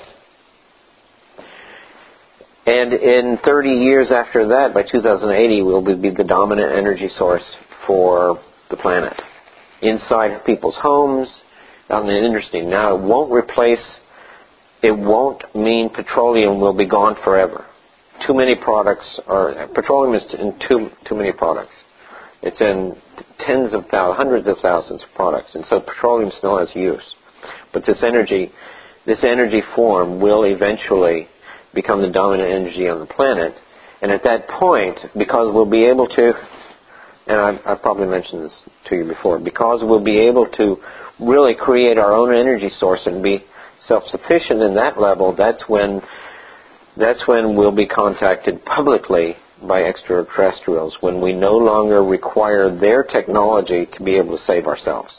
And in thirty years after that, by two thousand eighty, we'll be the dominant energy source for the planet. Inside people's homes, on the industry. Now, it won't replace, it won't mean petroleum will be gone forever. Too many products are, petroleum is in too, too many products. It's in tens of thousands, hundreds of thousands of products. And so petroleum still has use. But this energy, this energy form will eventually become the dominant energy on the planet. And at that point, because we'll be able to, and I've, I've probably mentioned this to you before, because we'll be able to really create our own energy source and be self-sufficient in that level, that's when, that's when we'll be contacted publicly by extraterrestrials, when we no longer require their technology to be able to save ourselves.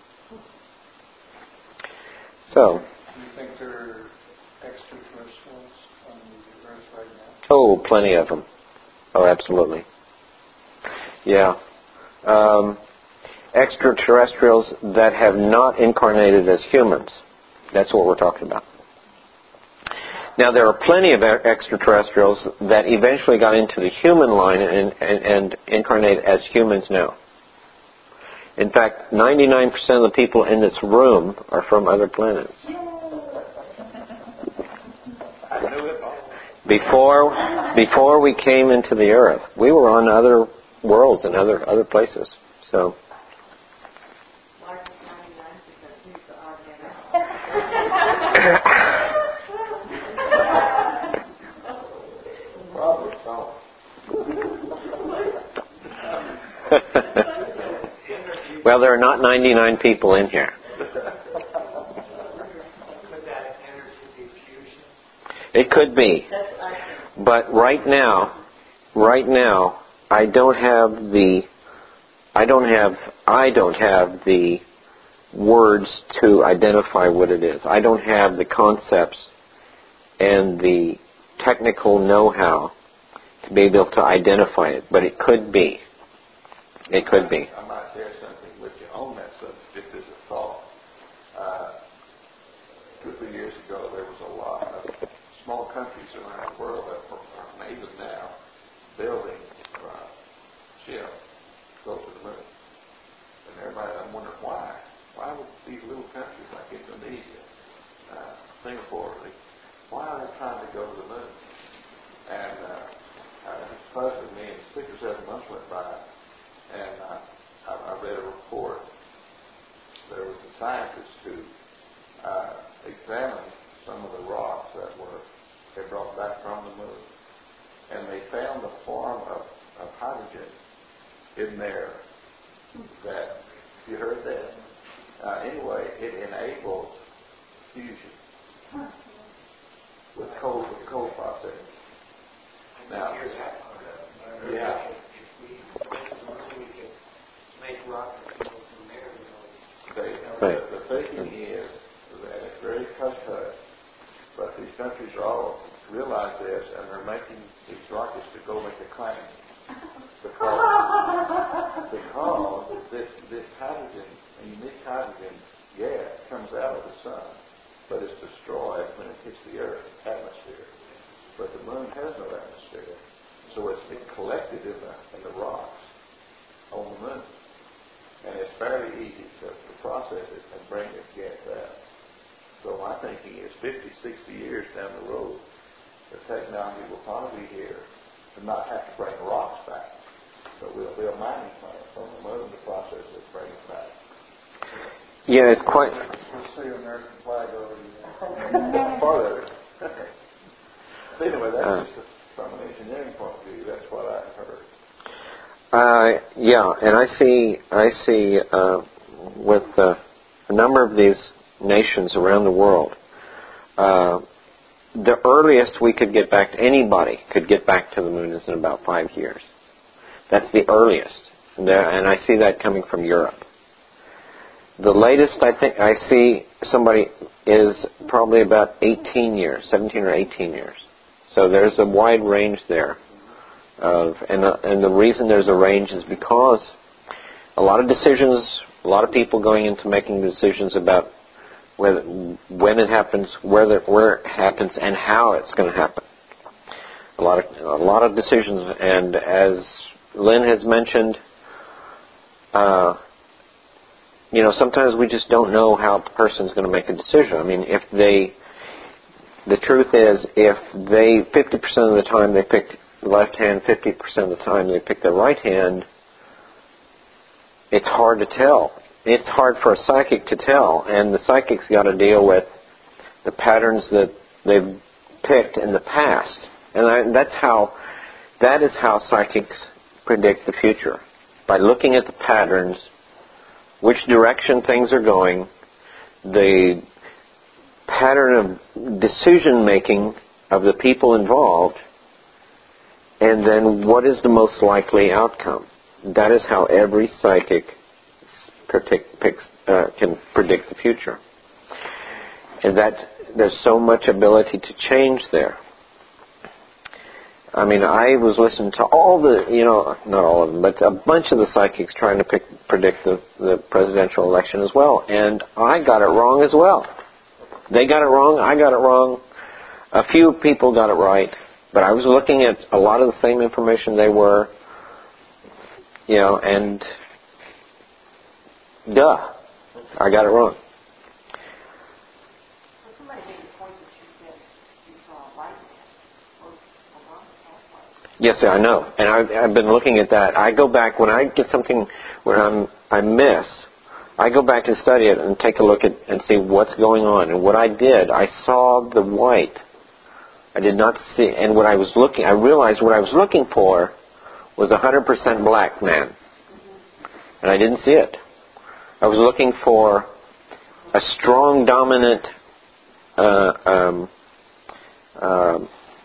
So. Do you think there are extraterrestrials on the Earth right now? Oh, plenty of them. Oh, absolutely. Yeah. Um, extraterrestrials that have not incarnated as humans. That's what we're talking about. Now, there are plenty of extraterrestrials that eventually got into the human line and, and, and incarnate as humans now. In fact, ninety-nine percent of the people in this room are from other planets. I knew it all. Before, before we came into the Earth, we were on other worlds and other other places. So. Well, there are not ninety-nine people in here. It could be. But right now, right now, I don't have the, I don't have, I don't have the words to identify what it is. I don't have the concepts and the technical know-how to be able to identify it, but it could be. It could be. I might share something with you on that subject, just as a thought. Uh, two or three years ago, there was a lot of small countries around the world that are even now building uh, ships to go to the moon. And everybody, I'm wondering why. Why would these little countries like Indonesia, uh, Singapore, they, why are they trying to go to the moon? And uh, uh, it puzzled me, and six or seven months went by, and uh, I, I read a report. There was a scientist who uh, examined some of the rocks that were they brought back from the moon, and they found a form of, of hydrogen in there that, you heard that? Uh, anyway, it enables fusion with coal, with coal processing. Now, yeah. They, Right. the, the thinking is that it's very hush-hush, but these countries are all realize this, and they're making these rockets to go make a claim. Because, because this, this hydrogen, a unique hydrogen gas, comes out of the sun, but it's destroyed when it hits the Earth atmosphere. But the moon has no atmosphere, so it's been collected in the, in the rocks on the moon. And it's fairly easy to, to process it and bring this gas out. So my thinking is fifty, sixty years down the road, the technology will probably be here to not have to bring rocks back, but we'll build mining plants on the moon to process it and bring it back. Yeah, it's quite. We'll see an American flag over here. Part of it. Anyway, that's Uh, just a, from an engineering point of view. That's what I've heard. Uh, yeah, and I see, I see uh, with uh, a number of these nations around the world, uh, the earliest we could get back, anybody could get back to the moon is in about five years. That's the earliest. And, there, and I see that coming from Europe. The latest I think I see somebody is probably about eighteen years, seventeen or eighteen years. So there's a wide range there. Of, and, uh, and the reason there's a range is because a lot of decisions, a lot of people going into making decisions about whether, when it happens, where, the, where it happens, and how it's going to happen. A lot of a lot of decisions, and as Lynn has mentioned, uh, you know, sometimes we just don't know how a person's going to make a decision. I mean, if they, the truth is, if they fifty percent of the time they pick the left hand, fifty percent of the time they pick the right hand, it's hard to tell. It's hard for a psychic to tell, and the psychic's got to deal with the patterns that they've picked in the past. And I, that's how, that is how psychics predict the future. By looking at the patterns, which direction things are going, the pattern of decision making of the people involved, and then what is the most likely outcome. That is how every psychic predict, picks, uh, can predict the future. And that there's so much ability to change there. I mean, I was listening to all the, you know, not all of them, but a bunch of the psychics trying to pick, predict the, the presidential election as well. And I got it wrong as well. They got it wrong, I got it wrong. A few people got it right. But I was looking at a lot of the same information they were, you know, and duh, I got it wrong. Yes, I know, and I've, I've been looking at that. I go back when I get something where I'm I miss. I go back and study it and take a look at and see what's going on. And what I did, I saw the white. I did not see, and what I was looking, I realized what I was looking for was a one hundred percent black man, and I didn't see it. I was looking for a strong, dominant. Uh, um, uh,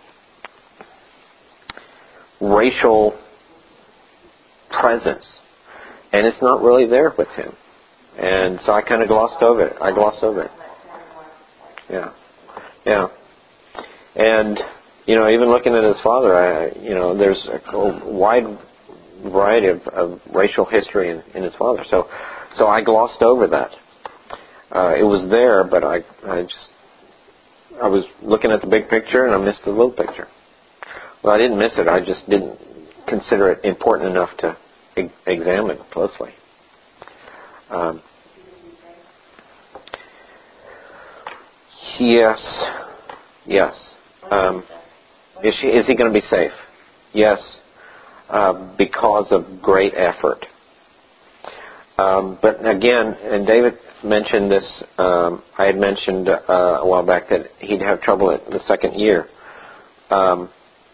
racial presence, and it's not really there with him, and so I kind of glossed over it. I glossed over it. Yeah, yeah, and you know, even looking at his father, I, you know, there's a wide variety of, of racial history in, in his father. So, so I glossed over that. Uh, it was there, but I, I just, I was looking at the big picture, and I missed the little picture. Well, I didn't miss it. I just didn't consider it important enough to e- examine closely. Um, yes, yes. Um, is, she, is he going to be safe? Yes, uh, because of great effort. Um, but again, and David mentioned this. Um, I had mentioned uh, a while back that he'd have trouble at the second year. Um,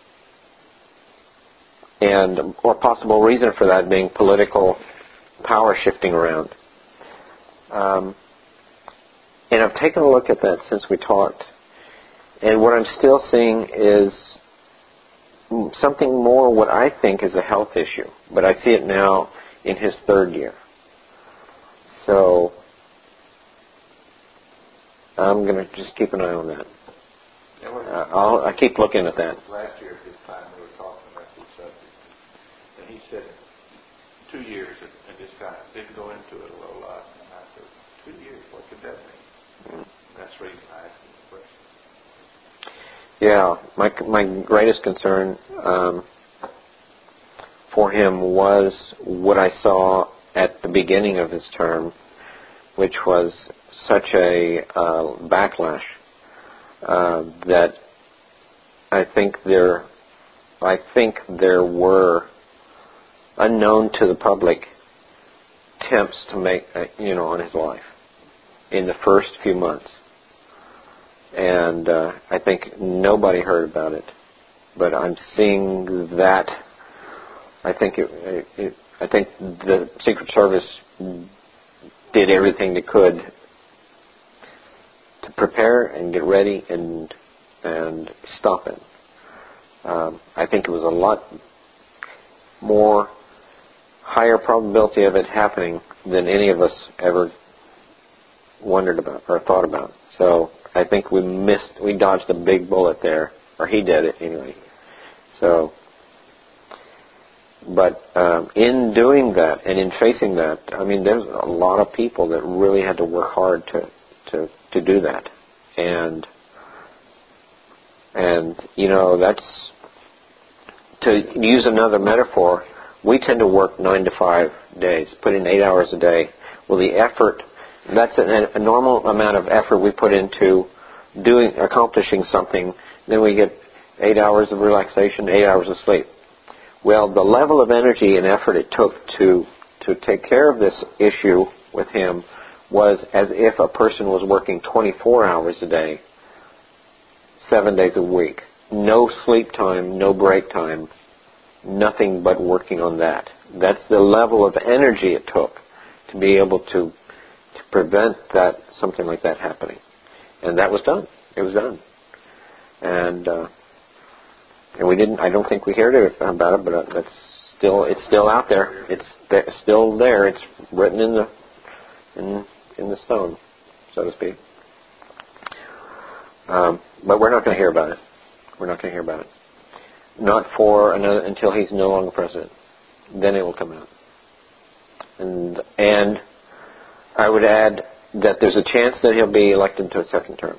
And or possible reason for that being political power shifting around. Um, and I've taken a look at that since we talked. And what I'm still seeing is something more what I think is a health issue. But I see it now in his third year. So I'm going to just keep an eye on that. Uh, I'll, I keep looking at that. Last year at this time we were talking about this subject. And he said two years, and, and this guy didn't go into it a little lot. And I said, two years, what could that mean? Mm. That's the reason I asked him the question. Yeah, my my greatest concern um, for him was what I saw at the beginning of his term, which was such a uh, backlash uh, that I think there, I think there were unknown to the public attempts to make, uh, you know, on his life in the first few months. And uh, I think nobody heard about it. But I'm seeing that. I think it, it, it, I think the Secret Service did everything they could to prepare and get ready and and stop it. Um, I think it was a lot more higher probability of it happening than any of us ever wondered about or thought about. So I think we missed, we dodged a big bullet there, or he did it anyway. So, but um, in doing that and in facing that, I mean, there's a lot of people that really had to work hard to to, to do that, and and you know that's, to use another metaphor, we tend to work nine to five days, put in eight hours a day. Well, the effort, that's a, a normal amount of effort we put into doing, accomplishing something. Then we get eight hours of relaxation, eight hours of sleep. Well, the level of energy and effort it took to to take care of this issue with him was as if a person was working twenty-four hours a day, seven days a week. No sleep time, no break time, nothing but working on that. That's the level of energy it took to be able to, to prevent that, something like that happening. And that was done. It was done. And uh, and we didn't, I don't think we heard about it, but that's still, it's still out there. It's th- still there. It's written in the in in the stone, so to speak. Um, but we're not going to hear about it. We're not going to hear about it. Not for another, until he's no longer president. Then it will come out. And and I would add that there's a chance that he'll be elected to a second term.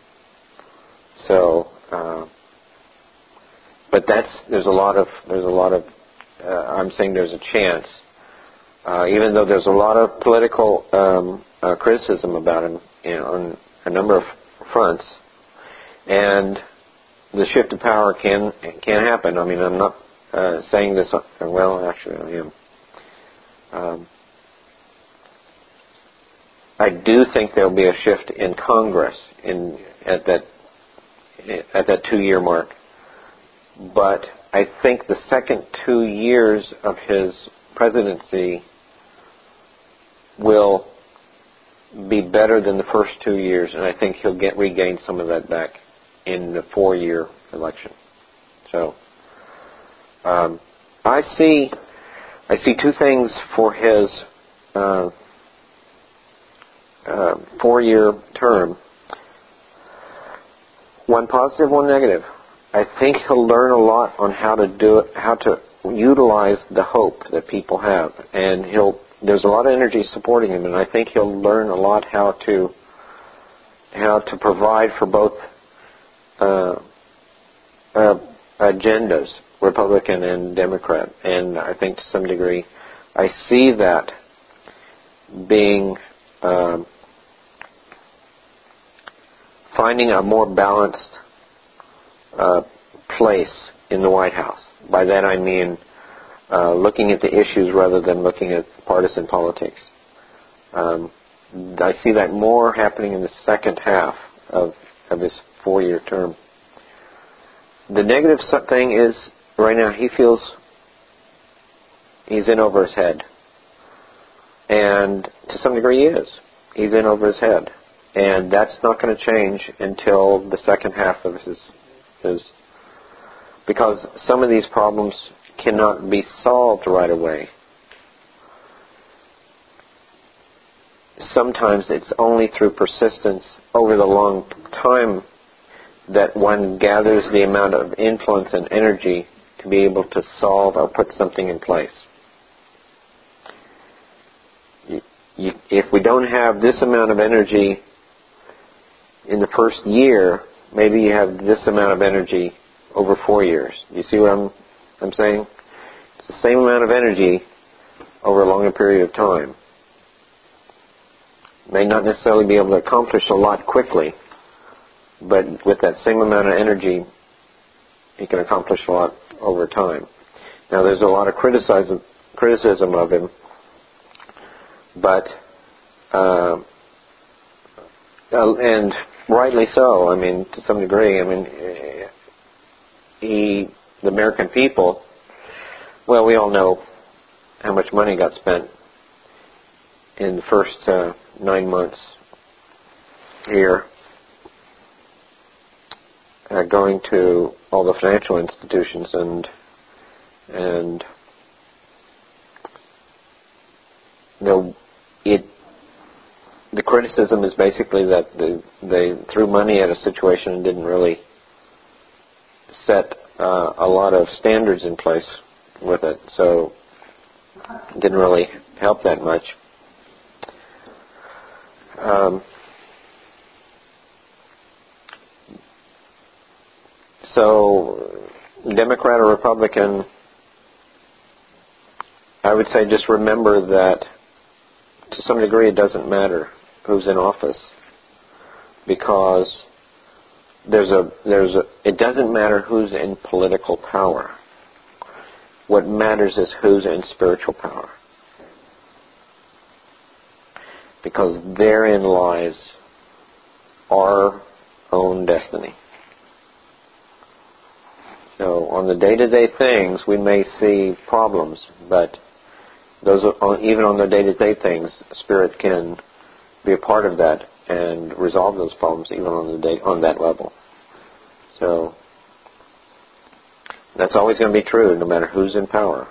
So, uh, but that's there's a lot of there's a lot of uh, I'm saying there's a chance, uh, even though there's a lot of political um, uh, criticism about him, you know, on a number of fronts, and the shift of power can can happen. I mean, I'm not uh, saying this. Well, actually, I am. Um, I do think there will be a shift in Congress in at that at that two-year mark. But I think the second two years of his presidency will be better than the first two years, and I think he'll get regain some of that back in the four-year election. So um, I see I see two things for his uh, uh, four-year term. One positive, one negative. I think he'll learn a lot on how to do it, how to utilize the hope that people have, and he'll. There's a lot of energy supporting him, and I think he'll learn a lot how to how to provide for both uh, uh, agendas, Republican and Democrat, and I think to some degree, I see that being um, finding a more balanced uh, place in the White House. By that I mean uh, looking at the issues rather than looking at partisan politics. Um, I see that more happening in the second half of, of his four-year term. The negative thing is, right now he feels he's in over his head. And to some degree he is. He's in over his head. And that's not going to change until the second half of his, his, because some of these problems cannot be solved right away. Sometimes it's only through persistence over the long time that one gathers the amount of influence and energy to be able to solve or put something in place. You, you, if we don't have this amount of energy in the first year, maybe you have this amount of energy over four years. You see what I'm, I'm saying? It's the same amount of energy over a longer period of time. May not necessarily be able to accomplish a lot quickly, but with that same amount of energy, he can accomplish a lot over time. Now, there's a lot of criticism, criticism of him, but uh, and rightly so. I mean, to some degree. I mean, he, the American people. Well, we all know how much money got spent in the first uh, nine months here uh, going to all the financial institutions and and you know, it the criticism is basically that they, they threw money at a situation and didn't really set uh, a lot of standards in place with it, so it didn't really help that much. Um, so, Democrat or Republican, I would say just remember that to some degree it doesn't matter who's in office, because there's a there's a it doesn't matter who's in political power. What matters is who's in spiritual power, because therein lies our own destiny. So on the day-to-day things we may see problems, but those are, even on the day-to-day things, Spirit can be a part of that and resolve those problems even on the day on that level. So that's always going to be true, no matter who's in power.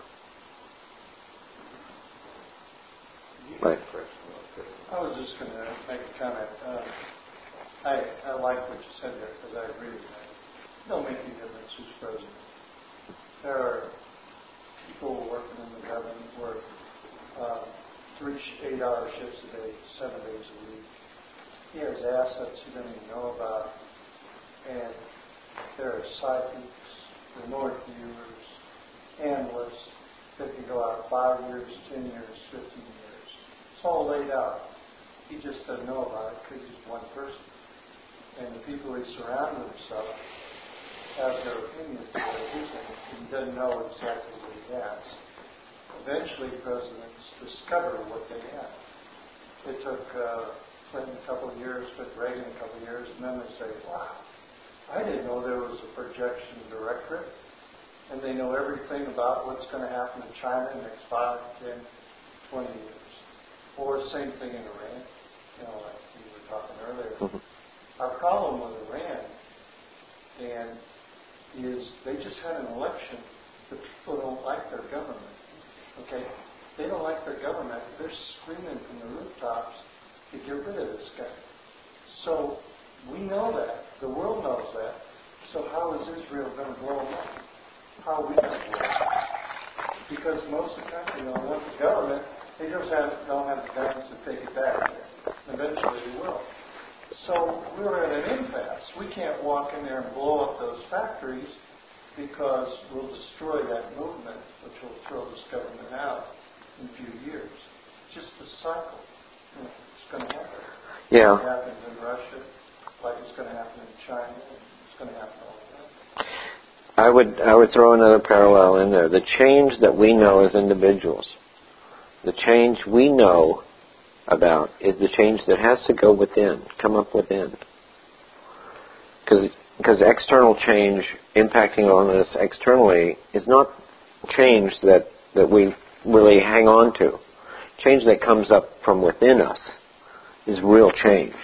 Right. I was just going to make a comment. Uh, I I like what you said there because I agree with that. It don't make any difference who's president. There are people working in the government who work uh, three eight-hour shifts a day, seven days a week. He has assets he doesn't even know about, and there are psychics, remote viewers, analysts that can go out five years, ten years, fifteen years. It's all laid out. He just doesn't know about it because he's one person. And the people he surrounded himself have their opinions of his, and he doesn't know exactly what he has. Eventually, presidents discover what they have. It took uh, Clinton a couple of years, took Reagan a couple of years, and then they say, wow, I didn't know there was a projection directorate, and they know everything about what's going to happen in China in the next five, ten, twenty years. Or the same thing in Iran, you know, like we were talking earlier. Mm-hmm. Our problem with Iran and is they just had an election. The people don't like their government. Okay? They don't like their government. They're screaming from the rooftops to get rid of this guy. So we know that. The world knows that. So how is Israel going to blow them up? How are we going to blow them up? Because most of the country don't want the government. They just have, don't have the guns to take it back. Eventually they will. So we're at an impasse. We can't walk in there and blow up those factories because we'll destroy that movement, which will throw this government out in a few years. Just the cycle. It's going to happen. Yeah. It happens in Russia, like it's going to happen in China, and it's going to happen all the time. I would I would throw another parallel in there. The change that we know as individuals, the change we know about is the change that has to go within, come up within. Because because external change impacting on us externally is not change that, that we really hang on to. Change that comes up from within us is real change.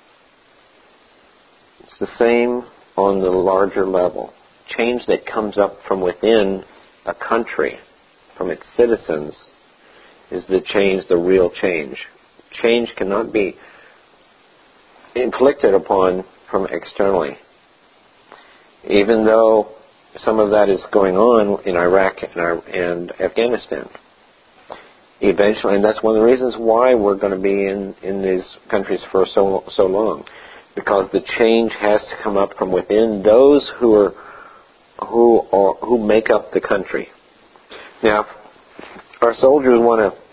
It's the same on the larger level. Change that comes up from within a country, from its citizens, is the change, the real change. Change cannot be inflicted upon from externally. Even though some of that is going on in Iraq and Afghanistan. Eventually, and that's one of the reasons why we're going to be in, in these countries for so so long. Because the change has to come up from within those who are who are who make up the country. Now, our soldiers want to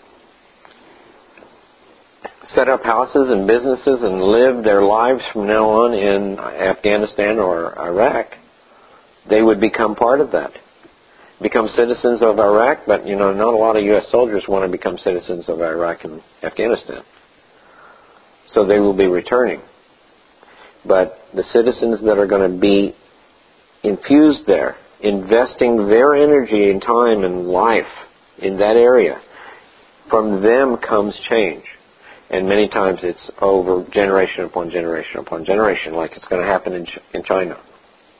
set up houses and businesses and live their lives from now on in Afghanistan or Iraq. They would become part of that. Become citizens of Iraq, but, you know, not a lot of U S soldiers want to become citizens of Iraq and Afghanistan. So they will be returning. But the citizens that are going to be infused there, investing their energy and time and life in that area, from them comes change. And many times it's over generation upon generation upon generation, like it's going to happen in, Ch- in China.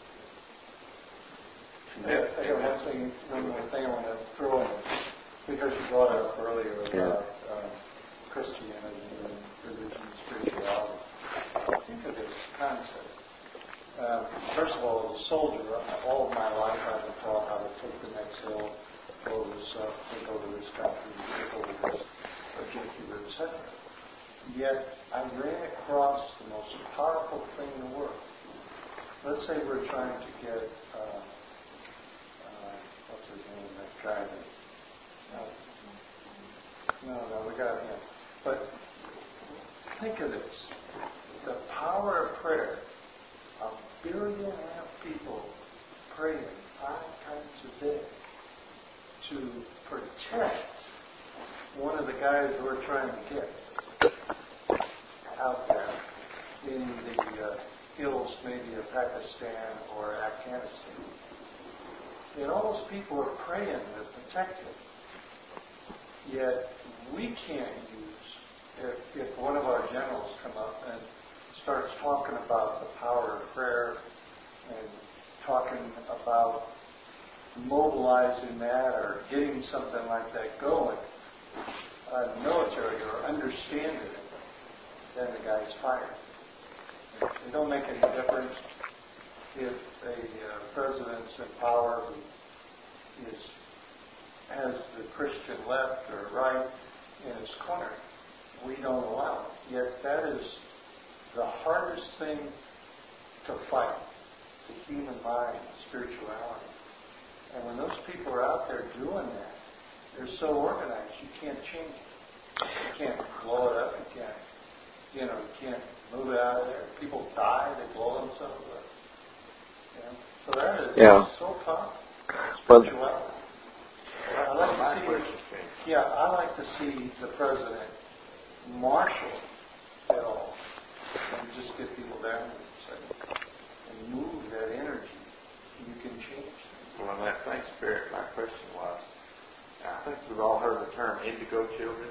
brought up earlier about um, Christianity and religion and spirituality. Think of this concept. Um, first of all, as a soldier, all of my life I've been taught how to take the next hill, go to this, uh, take over this country, take over this objective, et cetera. Yet I ran across the most powerful thing in the world. Let's say we're trying to get, uh, uh, what's his name, that guy that, no, no, no, we got him. But think of this, the power of prayer. A billion and a half people praying five times a day to protect one of the guys we're trying to get out there in the uh, hills, maybe of Pakistan or Afghanistan. And all those people are praying to protect him. Yet we can't use, if, if one of our generals come up and starts talking about the power of prayer and talking about mobilizing that or getting something like that going, uh, military or understanding it, then the guy's fired. It don't make any difference if a uh, president's in power who is has the Christian left or right in his corner. We don't allow it. Yet that is the hardest thing to fight, the human mind, spirituality. And when those people are out there doing that, they're so organized, you can't change it. You can't blow it up. You can't, you know, you can't move it out of there. People die, they blow themselves up. You know? So that is yeah. so tough. Spirituality. Well, I like to see, yeah, I like to see the president marshal it all and just get people down and move that energy. You can change things. Well, on that same spirit, my question was, I think we've all heard the term indigo children.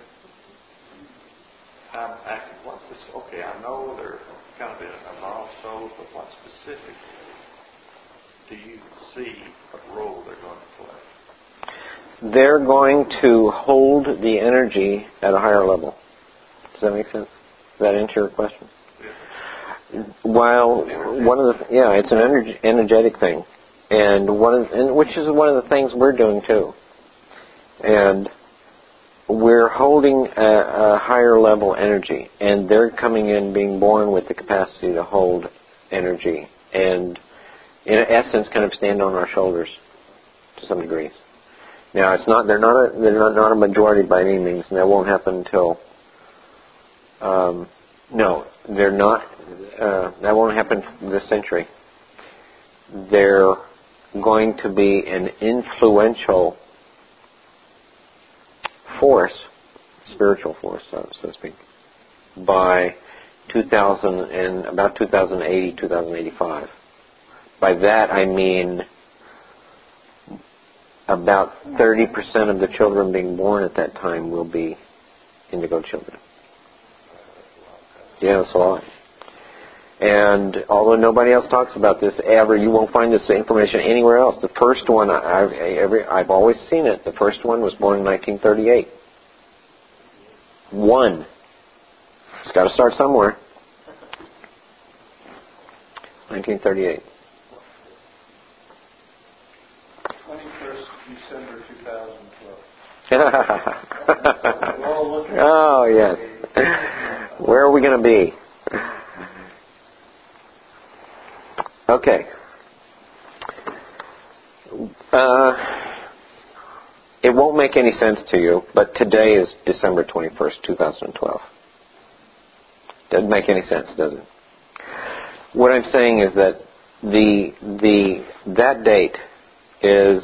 I'm asking, what's this? Okay, I know they're kind of evolved souls, but what specifically do you see a role they're going to play? They're going to hold the energy at a higher level. Does that make sense? Does that answer your question? Yeah. While one of the yeah, it's an energy, energetic thing, and one of and which is one of the things we're doing too. And we're holding a, a higher level energy, and they're coming in being born with the capacity to hold energy, and in essence, kind of stand on our shoulders to some degree. Now, it's not they're not a, they're not, not a majority by any means, and that won't happen until um, no, they're not. Uh, that won't happen this century. They're going to be an influential force, spiritual force, so, so to speak, by two thousand and about two thousand eighty, two thousand eighty-five. By that I mean about thirty percent of the children being born at that time will be indigo children. Yeah, that's a lot. And although nobody else talks about this ever, you won't find this information anywhere else. The first one, I've, every, I've always seen it, the first one was born in nineteen thirty-eight. One. It's got to start somewhere. nineteen thirty-eight. twenty-first of December two thousand twelve. We're all looking. Oh, yes. Where are we going to be? Okay. Uh, it won't make any sense to you, but today is December twenty-first, two thousand twelve. Doesn't make any sense, does it? What I'm saying is that the the that date is,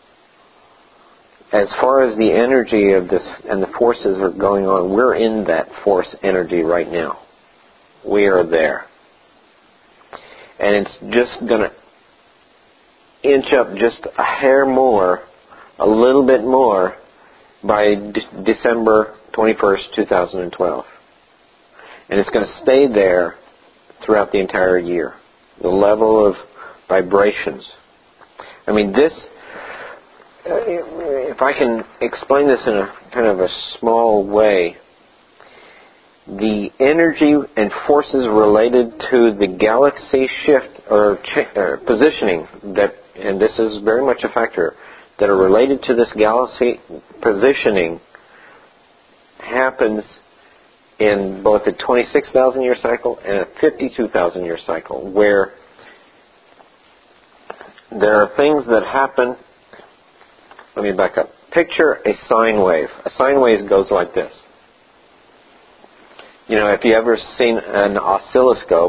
as far as the energy of this and the forces are going on, we're in that force energy right now. We are there. And it's just going to inch up just a hair more, a little bit more, by de- December twenty-first, two thousand twelve. And it's going to stay there throughout the entire year. The level of vibrations. I mean, this, if I can explain this in a kind of a small way, the energy and forces related to the galaxy shift or, ch- or positioning that, and this is very much a factor, that are related to this galaxy positioning happens in both a twenty-six thousand year cycle and a fifty-two thousand year cycle, where there are things that happen. Let me back up. Picture a sine wave. A sine wave goes like this. You know, if you ever seen an oscilloscope,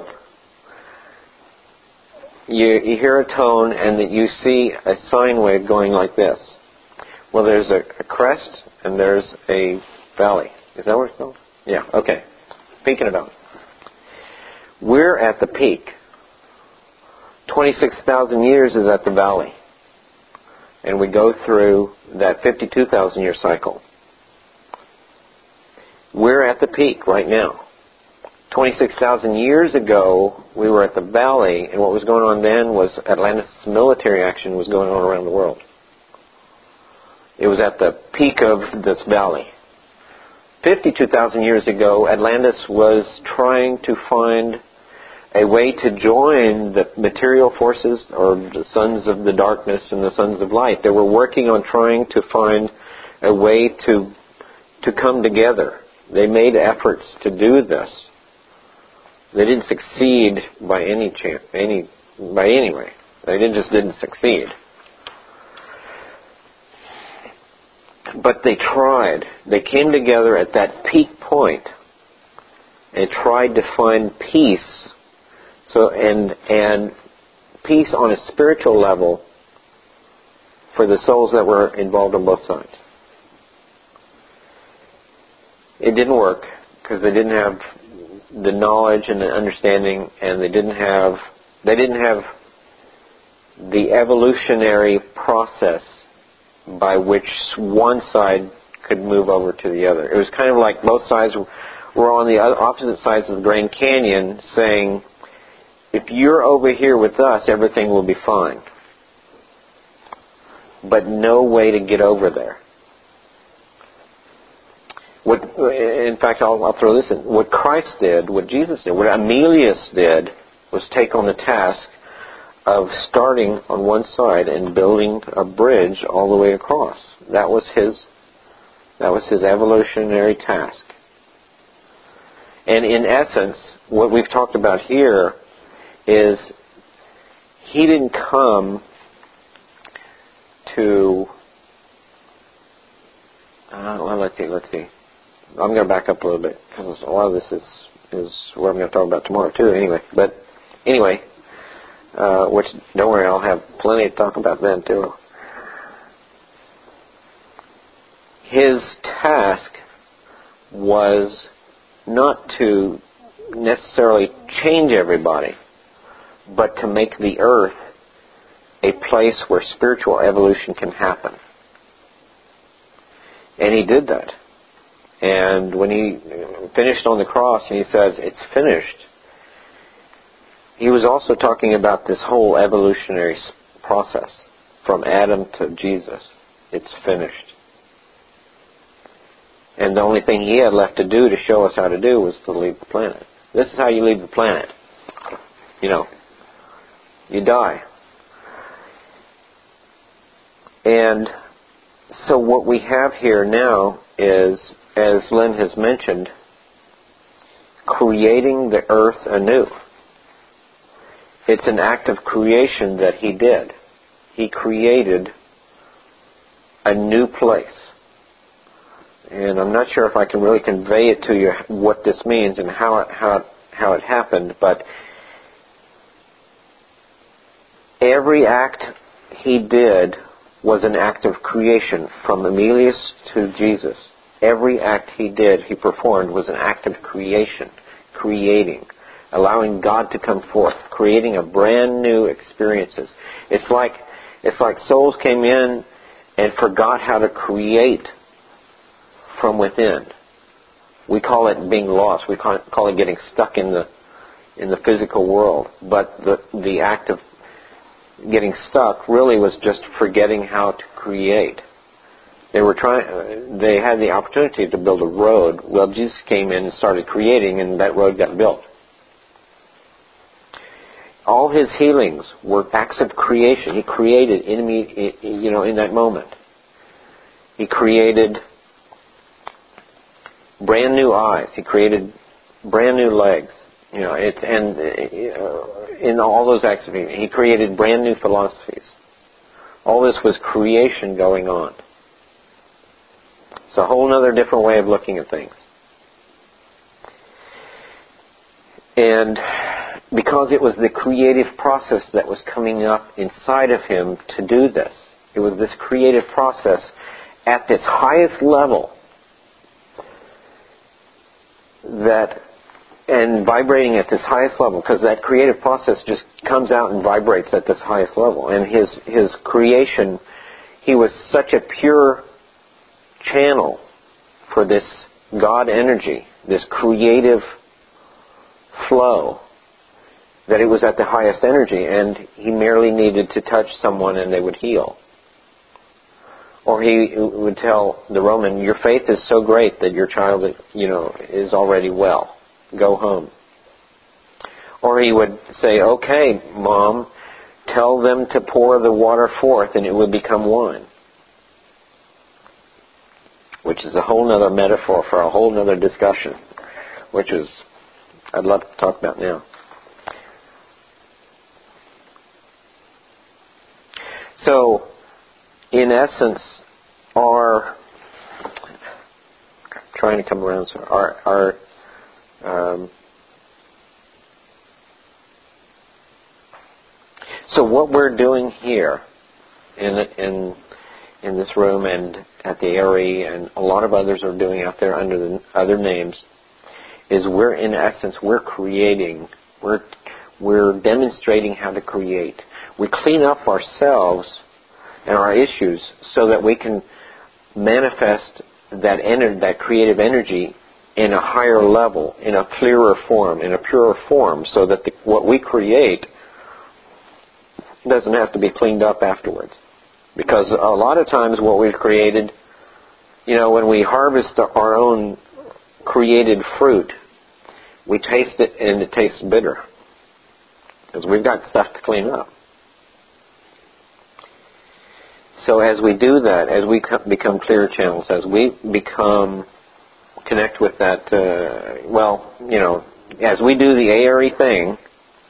you, you hear a tone and that you see a sine wave going like this. Well, there's a, a crest and there's a valley. Is that what it's called? Yeah, okay. Peak and a valley. We're at the peak. twenty-six thousand years is at the valley. And we go through that fifty-two thousand year cycle. We're at the peak right now. twenty-six thousand years ago, we were at the valley, and what was going on then was Atlantis' military action was going on around the world. It was at the peak of this valley. fifty-two thousand years ago, Atlantis was trying to find a way to join the material forces, or the sons of the darkness and the sons of light. They were working on trying to find a way to to come together. They made efforts to do this. They didn't succeed by any chance, any by any way. They didn't, just didn't succeed. But they tried. They came together at that peak point and tried to find peace. So and and peace on a spiritual level for the souls that were involved on both sides. It didn't work because they didn't have the knowledge and the understanding, and they didn't have they didn't have the evolutionary process by which one side could move over to the other. It was kind of like both sides were on the opposite sides of the Grand Canyon saying, if you're over here with us, everything will be fine. But no way to get over there. What, in fact, I'll, I'll throw this in. What Christ did, what Jesus did, what Emilius did, was take on the task of starting on one side and building a bridge all the way across. That was his, that was his evolutionary task. And in essence, what we've talked about here is he didn't come to, uh, well, let's see, let's see. I'm going to back up a little bit because a lot of this is, is what I'm going to talk about tomorrow too anyway. But anyway, uh, which, don't worry, I'll have plenty to talk about then too. His task was not to necessarily change everybody, but to make the earth a place where spiritual evolution can happen. And he did that. And when he finished on the cross and he says, it's finished, he was also talking about this whole evolutionary process from Adam to Jesus. It's finished. And the only thing he had left to do to show us how to do was to leave the planet. This is how you leave the planet. You know, you die. And so what we have here now is, as Lynn has mentioned, creating the earth anew. It's an act of creation that he did. He created a new place. And I'm not sure if I can really convey it to you what this means and how it, how it, how it happened, but every act he did was an act of creation from Emilius to Jesus. Every act he did, he performed, was an act of creation, creating, allowing God to come forth, creating a brand new experiences. It's like it's like souls came in and forgot how to create from within. We call it being lost. We call it, call it getting stuck in the in the physical world. But the the act of getting stuck really was just forgetting how to create. They were trying. They had the opportunity to build a road. Well, Jesus came in and started creating, and that road got built. All his healings were acts of creation. He created in me, you know, in that moment. He created brand new eyes. He created brand new legs. You know, it's and uh, in all those acts of healing, he created brand new philosophies. All this was creation going on. It's a whole other different way of looking at things. And because it was the creative process that was coming up inside of him to do this, it was this creative process at this highest level that, and vibrating at this highest level, because that creative process just comes out and vibrates at this highest level. And his his creation, he was such a pure channel for this God energy, this creative flow, that it was at the highest energy, and he merely needed to touch someone and they would heal. Or he would tell the Roman, your faith is so great that your child, you know, is already well. Go home. Or he would say, okay, Mom, tell them to pour the water forth and it would become wine. Which is a whole other metaphor for a whole other discussion, which is, I'd love to talk about now. So, in essence, our, trying to come around, so our, our um, so what we're doing here in in in this room and at the A R E, and a lot of others are doing out there under the other names, is we're in essence we're creating, we're we're demonstrating how to create. We clean up ourselves and our issues so that we can manifest that ener- that creative energy in a higher level, in a clearer form, in a purer form, so that the, what we create doesn't have to be cleaned up afterwards. Because a lot of times what we've created, you know, when we harvest our own created fruit, we taste it and it tastes bitter. Because we've got stuff to clean up. So as we do that, as we become clear channels, as we become, connect with that, uh, well, you know, as we do the A R E thing,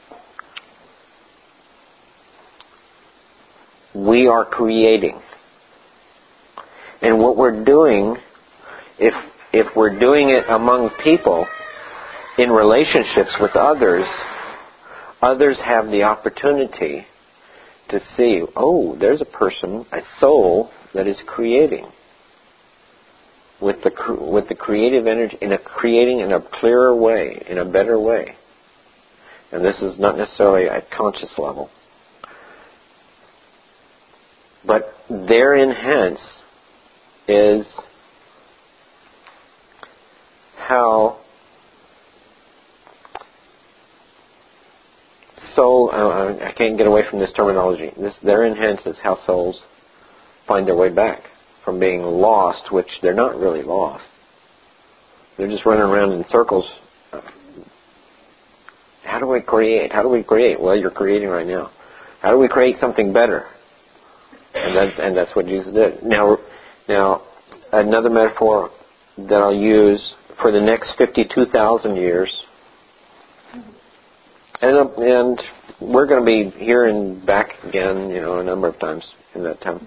we are creating. And what we're doing, if if we're doing it among people, in relationships with others, others have the opportunity to see, oh, there's a person, a soul that is creating with the with the creative energy, in a creating in a clearer way, in a better way. And this is not necessarily at conscious level. But therein hence is how soul, uh, I can't get away from this terminology, this therein hence is how souls find their way back from being lost, which they're not really lost. They're just running around in circles. How do we create? How do we create? Well, you're creating right now. How do we create something better? And that's, and that's what Jesus did. Now, now, another metaphor that I'll use for the next fifty-two thousand years, and, and we're going to be here and back again, you know, a number of times in that time.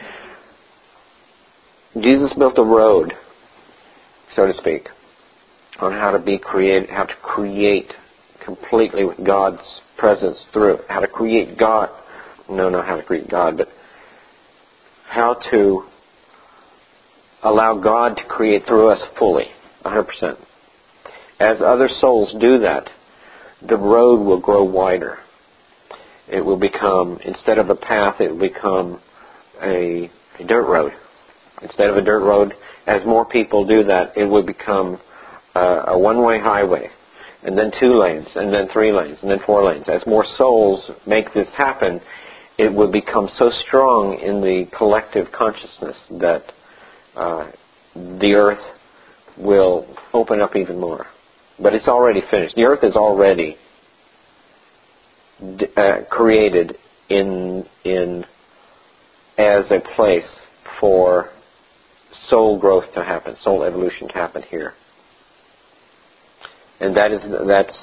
Jesus built a road, so to speak, on how to be create, how to create completely with God's presence through it. How to create God, no, not how to create God, but how to allow God to create through us fully, one hundred percent. As other souls do that, the road will grow wider. It will become, instead of a path, it will become a, a dirt road. Instead of a dirt road, as more people do that, it will become a, a one-way highway, and then two lanes, and then three lanes, and then four lanes. As more souls make this happen, it would become so strong in the collective consciousness that uh, the earth will open up even more. But it's already finished. The earth is already d- uh, created in in as a place for soul growth to happen, soul evolution to happen here. And that is that's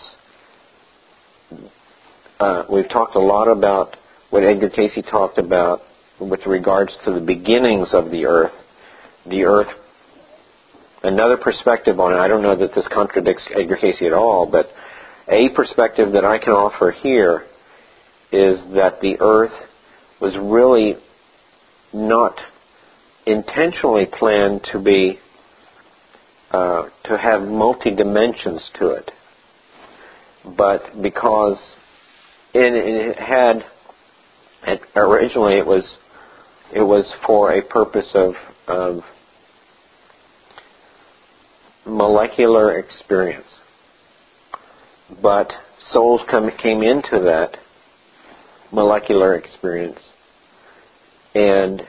uh, we've talked a lot about what Edgar Cayce talked about with regards to the beginnings of the earth. The earth, another perspective on it, I don't know that this contradicts Edgar Cayce at all, but a perspective that I can offer here is that the earth was really not intentionally planned to be, uh, to have multi-dimensions to it, but because it, it had, it, originally it was, it was for a purpose of, of molecular experience. But souls come, came into that molecular experience and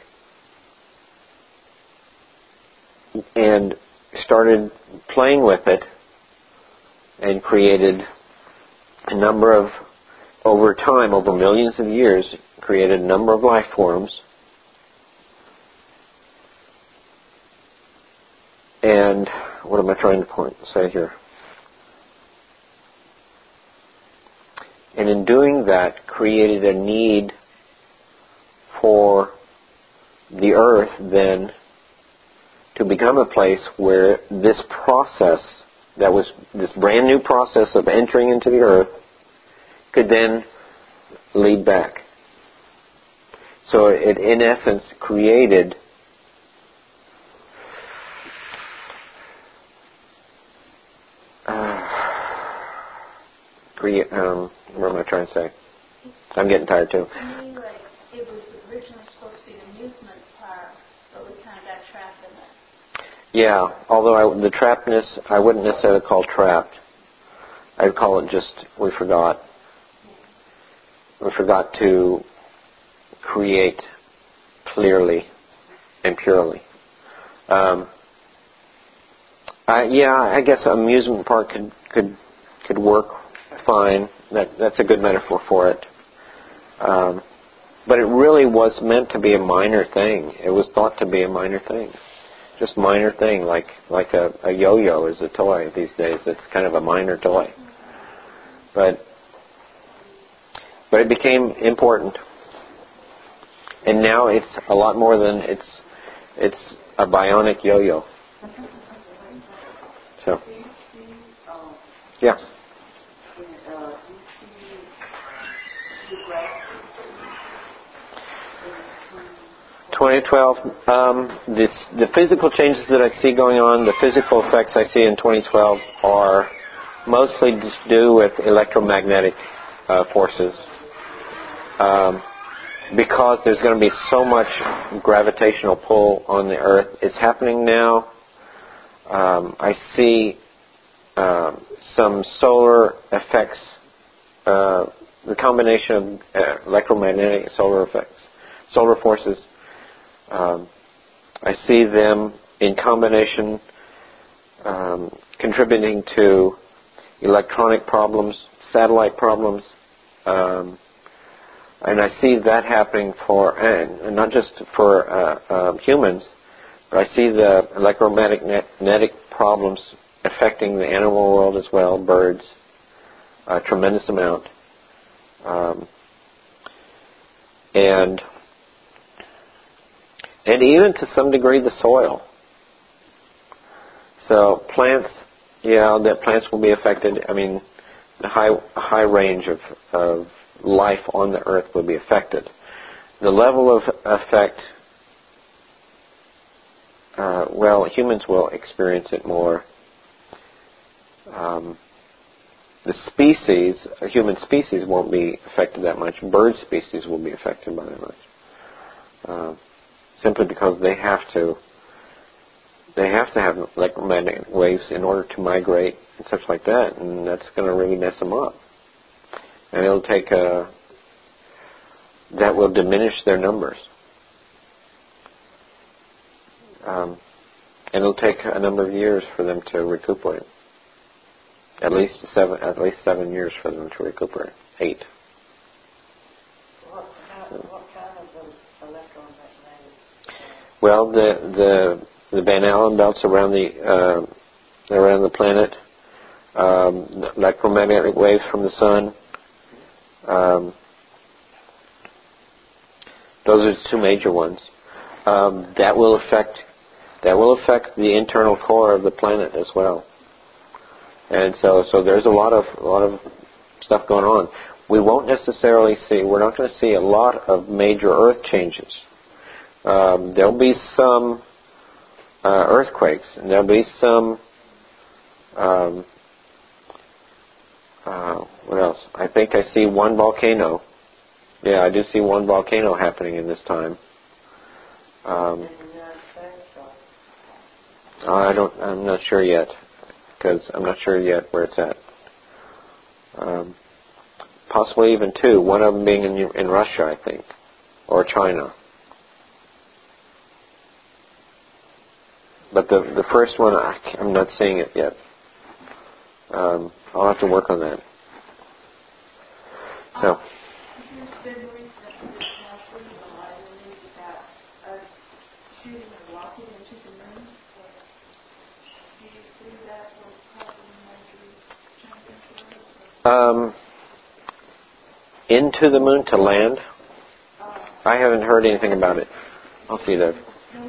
and started playing with it and created a number of, over time, over millions of years, created a number of life forms. And what am I trying to point, say here? And in doing that, created a need for the earth then to become a place where this process, that was this brand new process of entering into the earth, could then lead back. So it, in essence, created uh, create. Um, what am I trying to say? I'm getting tired too. To me, like, it was originally supposed to be an amusement park, but we kind of got trapped in it. Yeah, although I, the trappedness, I wouldn't necessarily call trapped. I'd call it just, we forgot. We forgot to create clearly and purely. Um, I, yeah, I guess amusement park could could could work fine. That that's a good metaphor for it. Um, but it really was meant to be a minor thing. It was thought to be a minor thing. Just minor thing, like like a, a yo-yo is a toy these days. It's kind of a minor toy, but but it became important, and now it's a lot more than it's it's a bionic yo-yo. So, yeah. twenty twelve, um, this, the physical changes that I see going on, the physical effects I see in twenty twelve are mostly just due with electromagnetic uh, forces. Um, because there's going to be so much gravitational pull on the Earth. It's happening now. Um, I see uh, some solar effects, uh, the combination of uh, electromagnetic and solar effects, solar forces. Um, I see them in combination um, contributing to electronic problems, satellite problems, um, and I see that happening for, and not just for uh, uh, humans, but I see the electromagnetic problems affecting the animal world as well, birds, a tremendous amount. Um, and and even to some degree the soil. So plants, yeah, that plants will be affected. I mean, the high high range of, of life on the earth will be affected. The level of effect, uh, well, humans will experience it more. Um, the species, human species won't be affected that much. Bird species will be affected by that much. Uh, simply because they have to they have to have electromagnetic waves in order to migrate and such like that, and that's going to really mess them up. And it'll take a that will diminish their numbers. Um, and it'll take a number of years for them to recuperate. At least seven, at least seven years for them to recuperate. Eight. What, how, what kind of electromagnetic? Well, the the the Van Allen belts around the uh, around the planet, um, electromagnetic waves from the sun. Um, those are the two major ones. Um, that will affect that will affect the internal core of the planet as well. And so, so there's a lot of a lot of stuff going on. We won't necessarily see. We're not going to see a lot of major Earth changes. Um, there'll be some uh, earthquakes, and there'll be some. Um, uh, what else? I think I see one volcano. Yeah, I do see one volcano happening in this time. Um, I don't. I'm not sure yet, because I'm not sure yet where it's at. Um, possibly even two. One of them being in in Russia, I think, or China. But the the first one, I, I'm not seeing it yet. Um, I'll have to work on that. So. There's been recent nationally alive news about us shooting a rocket into the moon. Do you see that was causing major changes? Um, into the moon to land? I haven't heard anything about it. I'll see that.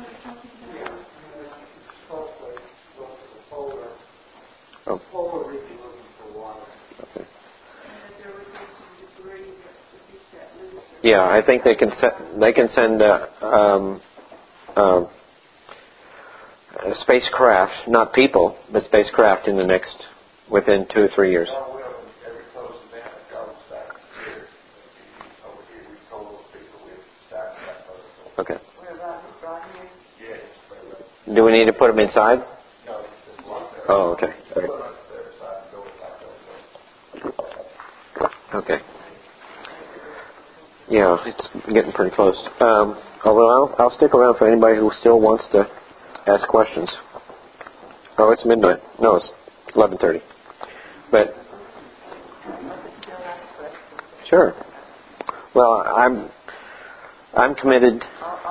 Oh. Okay. Yeah, I think they can set, they can send uh, um, uh, a spacecraft, not people, but spacecraft in the next, within two or three years. Okay. Do we need to put them inside? Oh, okay. Okay. Yeah, it's getting pretty close. Um, oh, well, I'll, I'll stick around for anybody who still wants to ask questions. Oh, it's midnight. No, it's eleven thirty. But sure. Well, I'm I'm committed.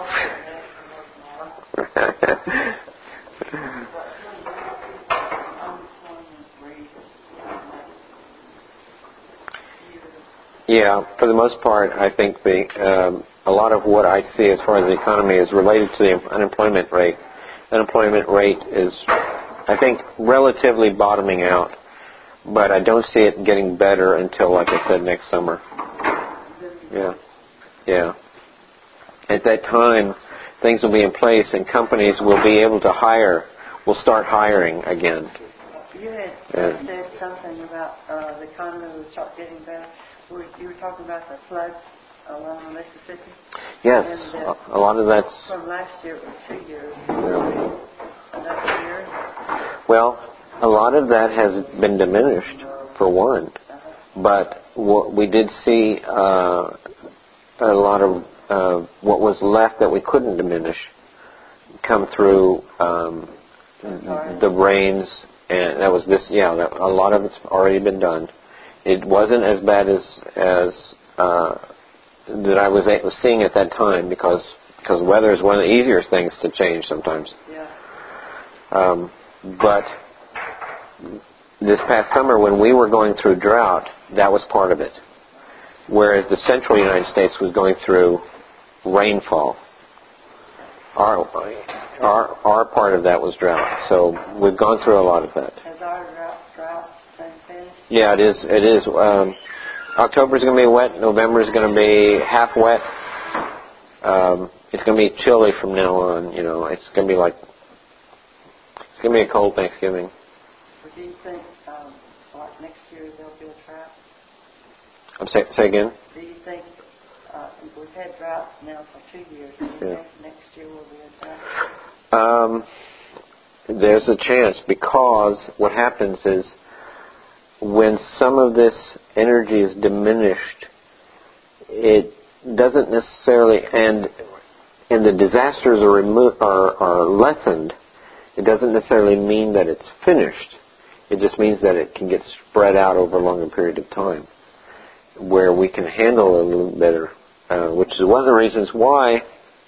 Yeah, for the most part, I think the um, a lot of what I see as far as the economy is related to the unemployment rate. Unemployment rate is, I think, relatively bottoming out, but I don't see it getting better until, like I said, next summer. Yeah, yeah. At that time, things will be in place, and companies will be able to hire. Will start hiring again. You had Yeah. said something about uh, the economy will start getting better. You were talking about the floods along the Mississippi. Yes, and, uh, a lot of that's. From last year, it was two years. Yeah. Another year. Well, a lot of that has been diminished, for one. Uh-huh. But what we did see uh, a lot of uh, what was left that we couldn't diminish come through um, the rains, and that was this. Yeah, that, a lot of it's already been done. It wasn't as bad as as uh, that I was, was seeing at that time because because weather is one of the easier things to change sometimes. Yeah. Um, but this past summer, when we were going through drought, that was part of it. Whereas the central United States was going through rainfall. Our our our part of that was drought. So we've gone through a lot of that. Has our drought, drought been finished? Yeah, it is. It is. Um, October is going to be wet. November is going to be half wet. Um, it's going to be chilly from now on. You know, it's going to be like it's going to be a cold Thanksgiving. Or do you think, um, like next year there'll be a drought? I'm say, say again. Do you think uh, we've had drought now for two years? Do you Yeah. think next year will be a drought? Um, there's a chance because what happens is when some of this energy is diminished, it doesn't necessarily, and and the disasters are, remo- are are lessened, it doesn't necessarily mean that it's finished. It just means that it can get spread out over a longer period of time, where we can handle it a little better, uh, which is one of the reasons why,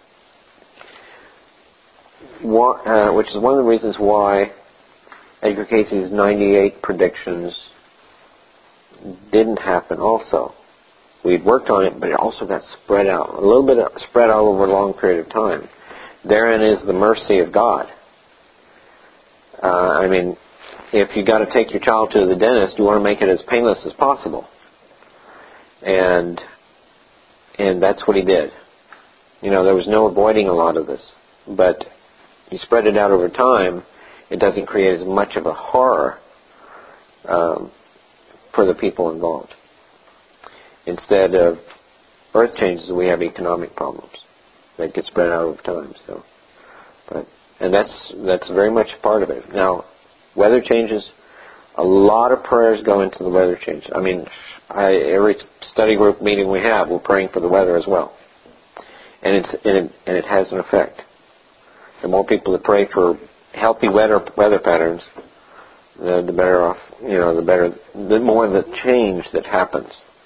why uh, which is one of the reasons why Edgar Casey's ninety-eight predictions didn't happen also. We'd worked on it, but it also got spread out, a little bit spread out over a long period of time. Therein is the mercy of God. Uh, I mean, if you got to take your child to the dentist, you want to make it as painless as possible. And and that's what he did. You know, there was no avoiding a lot of this. But you spread it out over time, it doesn't create as much of a horror um, for the people involved. Instead of earth changes, we have economic problems that get spread out over time. So, but and that's that's very much a part of it. Now, weather changes. A lot of prayers go into the weather change. I mean, I, every study group meeting we have, we're praying for the weather as well, and it's and it, and it has an effect. The more people that pray for healthy weather weather patterns, the, the better off. You know, the better, the more the change that happens.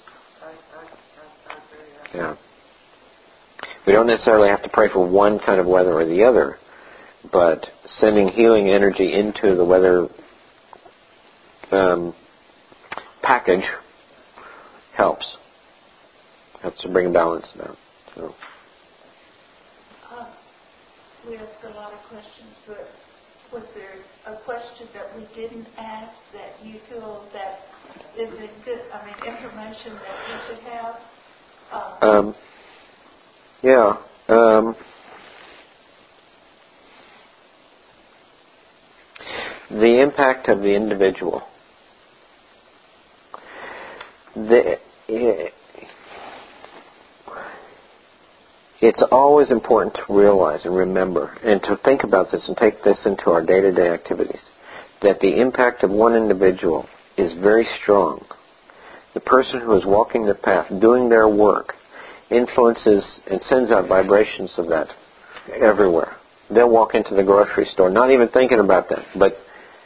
Yeah. We don't necessarily have to pray for one kind of weather or the other, but sending healing energy into the weather um, package helps. Helps to bring balance about. So. Uh, we asked a lot of questions, but was there a question that we didn't ask that you feel that is it good? I mean, information that we should have. Uh, um, yeah. Um, the impact of the individual. The, it's always important to realize and remember and to think about this and take this into our day-to-day activities, that the impact of one individual is very strong. The person who is walking the path, doing their work, influences and sends out vibrations of that everywhere. They'll walk into the grocery store, not even thinking about that, but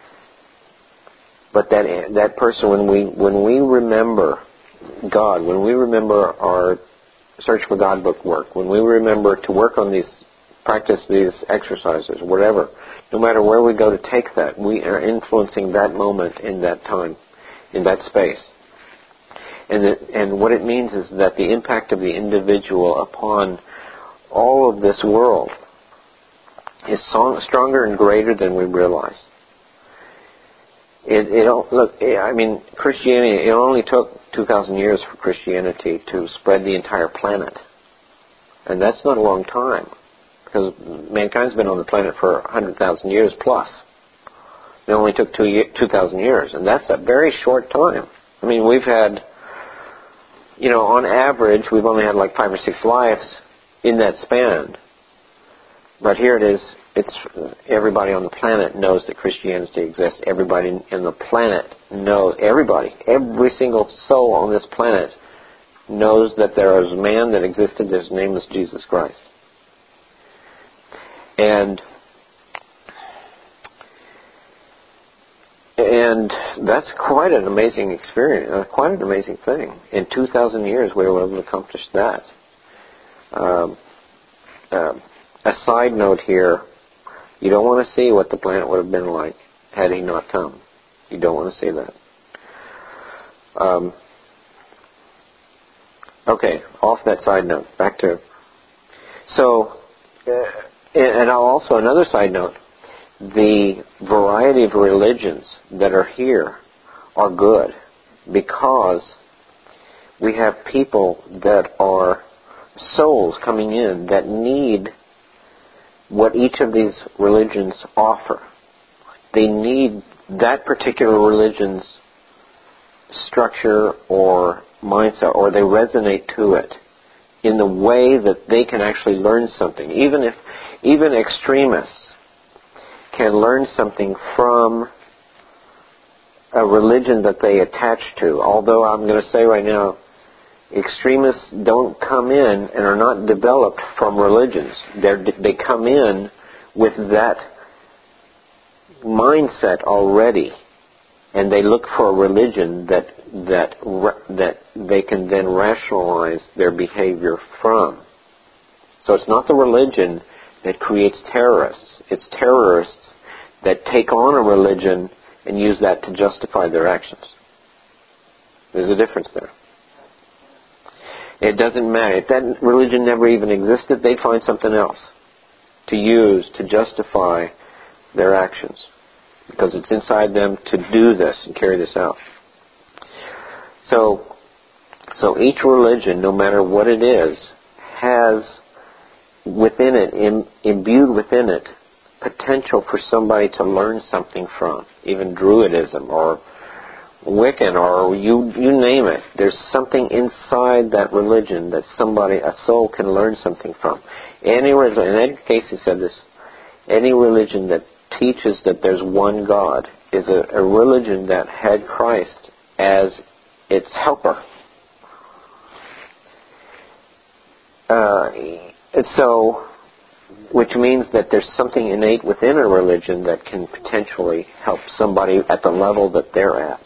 but that that person, when we when we remember God, when we remember our Search for God book work, when we remember to work on these, practice these exercises, whatever, no matter where we go to take that, we are influencing that moment in that time, in that space. And it, and what it means is that the impact of the individual upon all of this world is song, stronger and greater than we realize. It, it look, I mean, Christianity. It only took two thousand years for Christianity to spread the entire planet, and that's not a long time, because mankind's been on the planet for a hundred thousand years plus. It only took two two thousand years, and that's a very short time. I mean, we've had, you know, on average, we've only had like five or six lives in that span. But here it is. It's everybody on the planet knows that Christianity exists. Everybody in the planet knows. Everybody, every single soul on this planet knows that there is a man that existed. His name was Jesus Christ. And and that's quite an amazing experience. Uh, quite an amazing thing. In two thousand years, we were able to accomplish that. Um, uh, a side note here. You don't want to see what the planet would have been like had he not come. You don't want to see that. Um, okay, off that side note, back to... So, uh, and also another side note, the variety of religions that are here are good because we have people that are souls coming in that need what each of these religions offer. They need that particular religion's structure or mindset, or they resonate to it in the way that they can actually learn something. Even if, even extremists can learn something from a religion that they attach to. Although I'm going to say right now, Extremists don't come in and are not developed from religions. They're, they come in with that mindset already, and they look for a religion that that that they can then rationalize their behavior from. So it's not the religion that creates terrorists. It's terrorists that take on a religion and use that to justify their actions. There's a difference there. It doesn't matter. If that religion never even existed, they'd find something else to use to justify their actions, because it's inside them to do this and carry this out. So, so each religion, no matter what it is, has within it, im- imbued within it, potential for somebody to learn something from. Even Druidism or Wiccan or you you name it. There's something inside that religion that somebody, a soul, can learn something from. Any religion, and Ed Casey said this, any religion that teaches that there's one God is a, a religion that had Christ as its helper. Uh, and so, which means that there's something innate within a religion that can potentially help somebody at the level that they're at.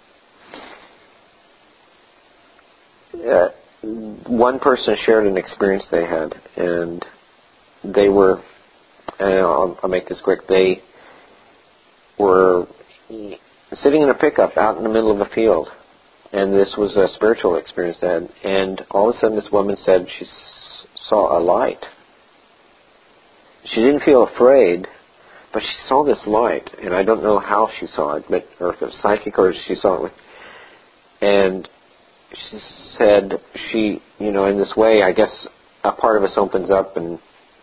Uh, one person shared an experience they had, and they were, and I'll, I'll make this quick, they were sitting in a pickup out in the middle of a field, and this was a spiritual experience they had, and all of a sudden this woman said she s- saw a light. She didn't feel afraid, but she saw this light, and I don't know how she saw it, but or if it was psychic or she saw it with, and she said she, you know, in this way, I guess a part of us opens up and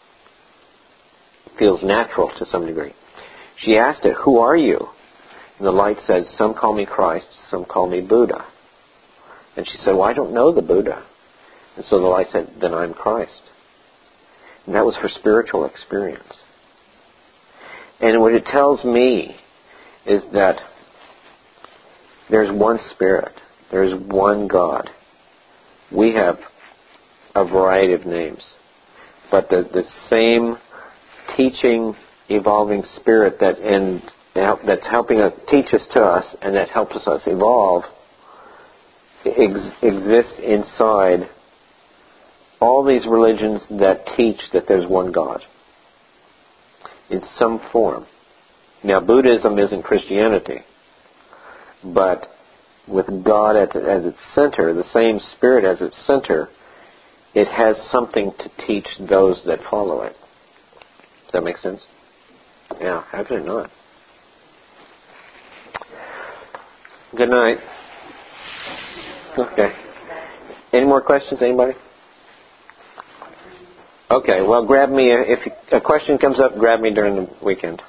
feels natural to some degree. She asked it, "Who are you?" And the light said, "Some call me Christ, some call me Buddha." And she said, "Well, I don't know the Buddha." And so the light said, "Then I'm Christ." And that was her spiritual experience. And what it tells me is that there's one Spirit. There's one God. We have a variety of names. But the, the same teaching, evolving Spirit that and that's helping us, teach us to us, and that helps us evolve, ex- exists inside all these religions that teach that there's one God in some form. Now, Buddhism isn't Christianity, but with God as, as its center, the same Spirit as its center, it has something to teach those that follow it. Does that make sense? Yeah, how could it not? Good night. Okay. Any more questions, anybody? Okay, well, grab me, if a question comes up, grab me during the weekend.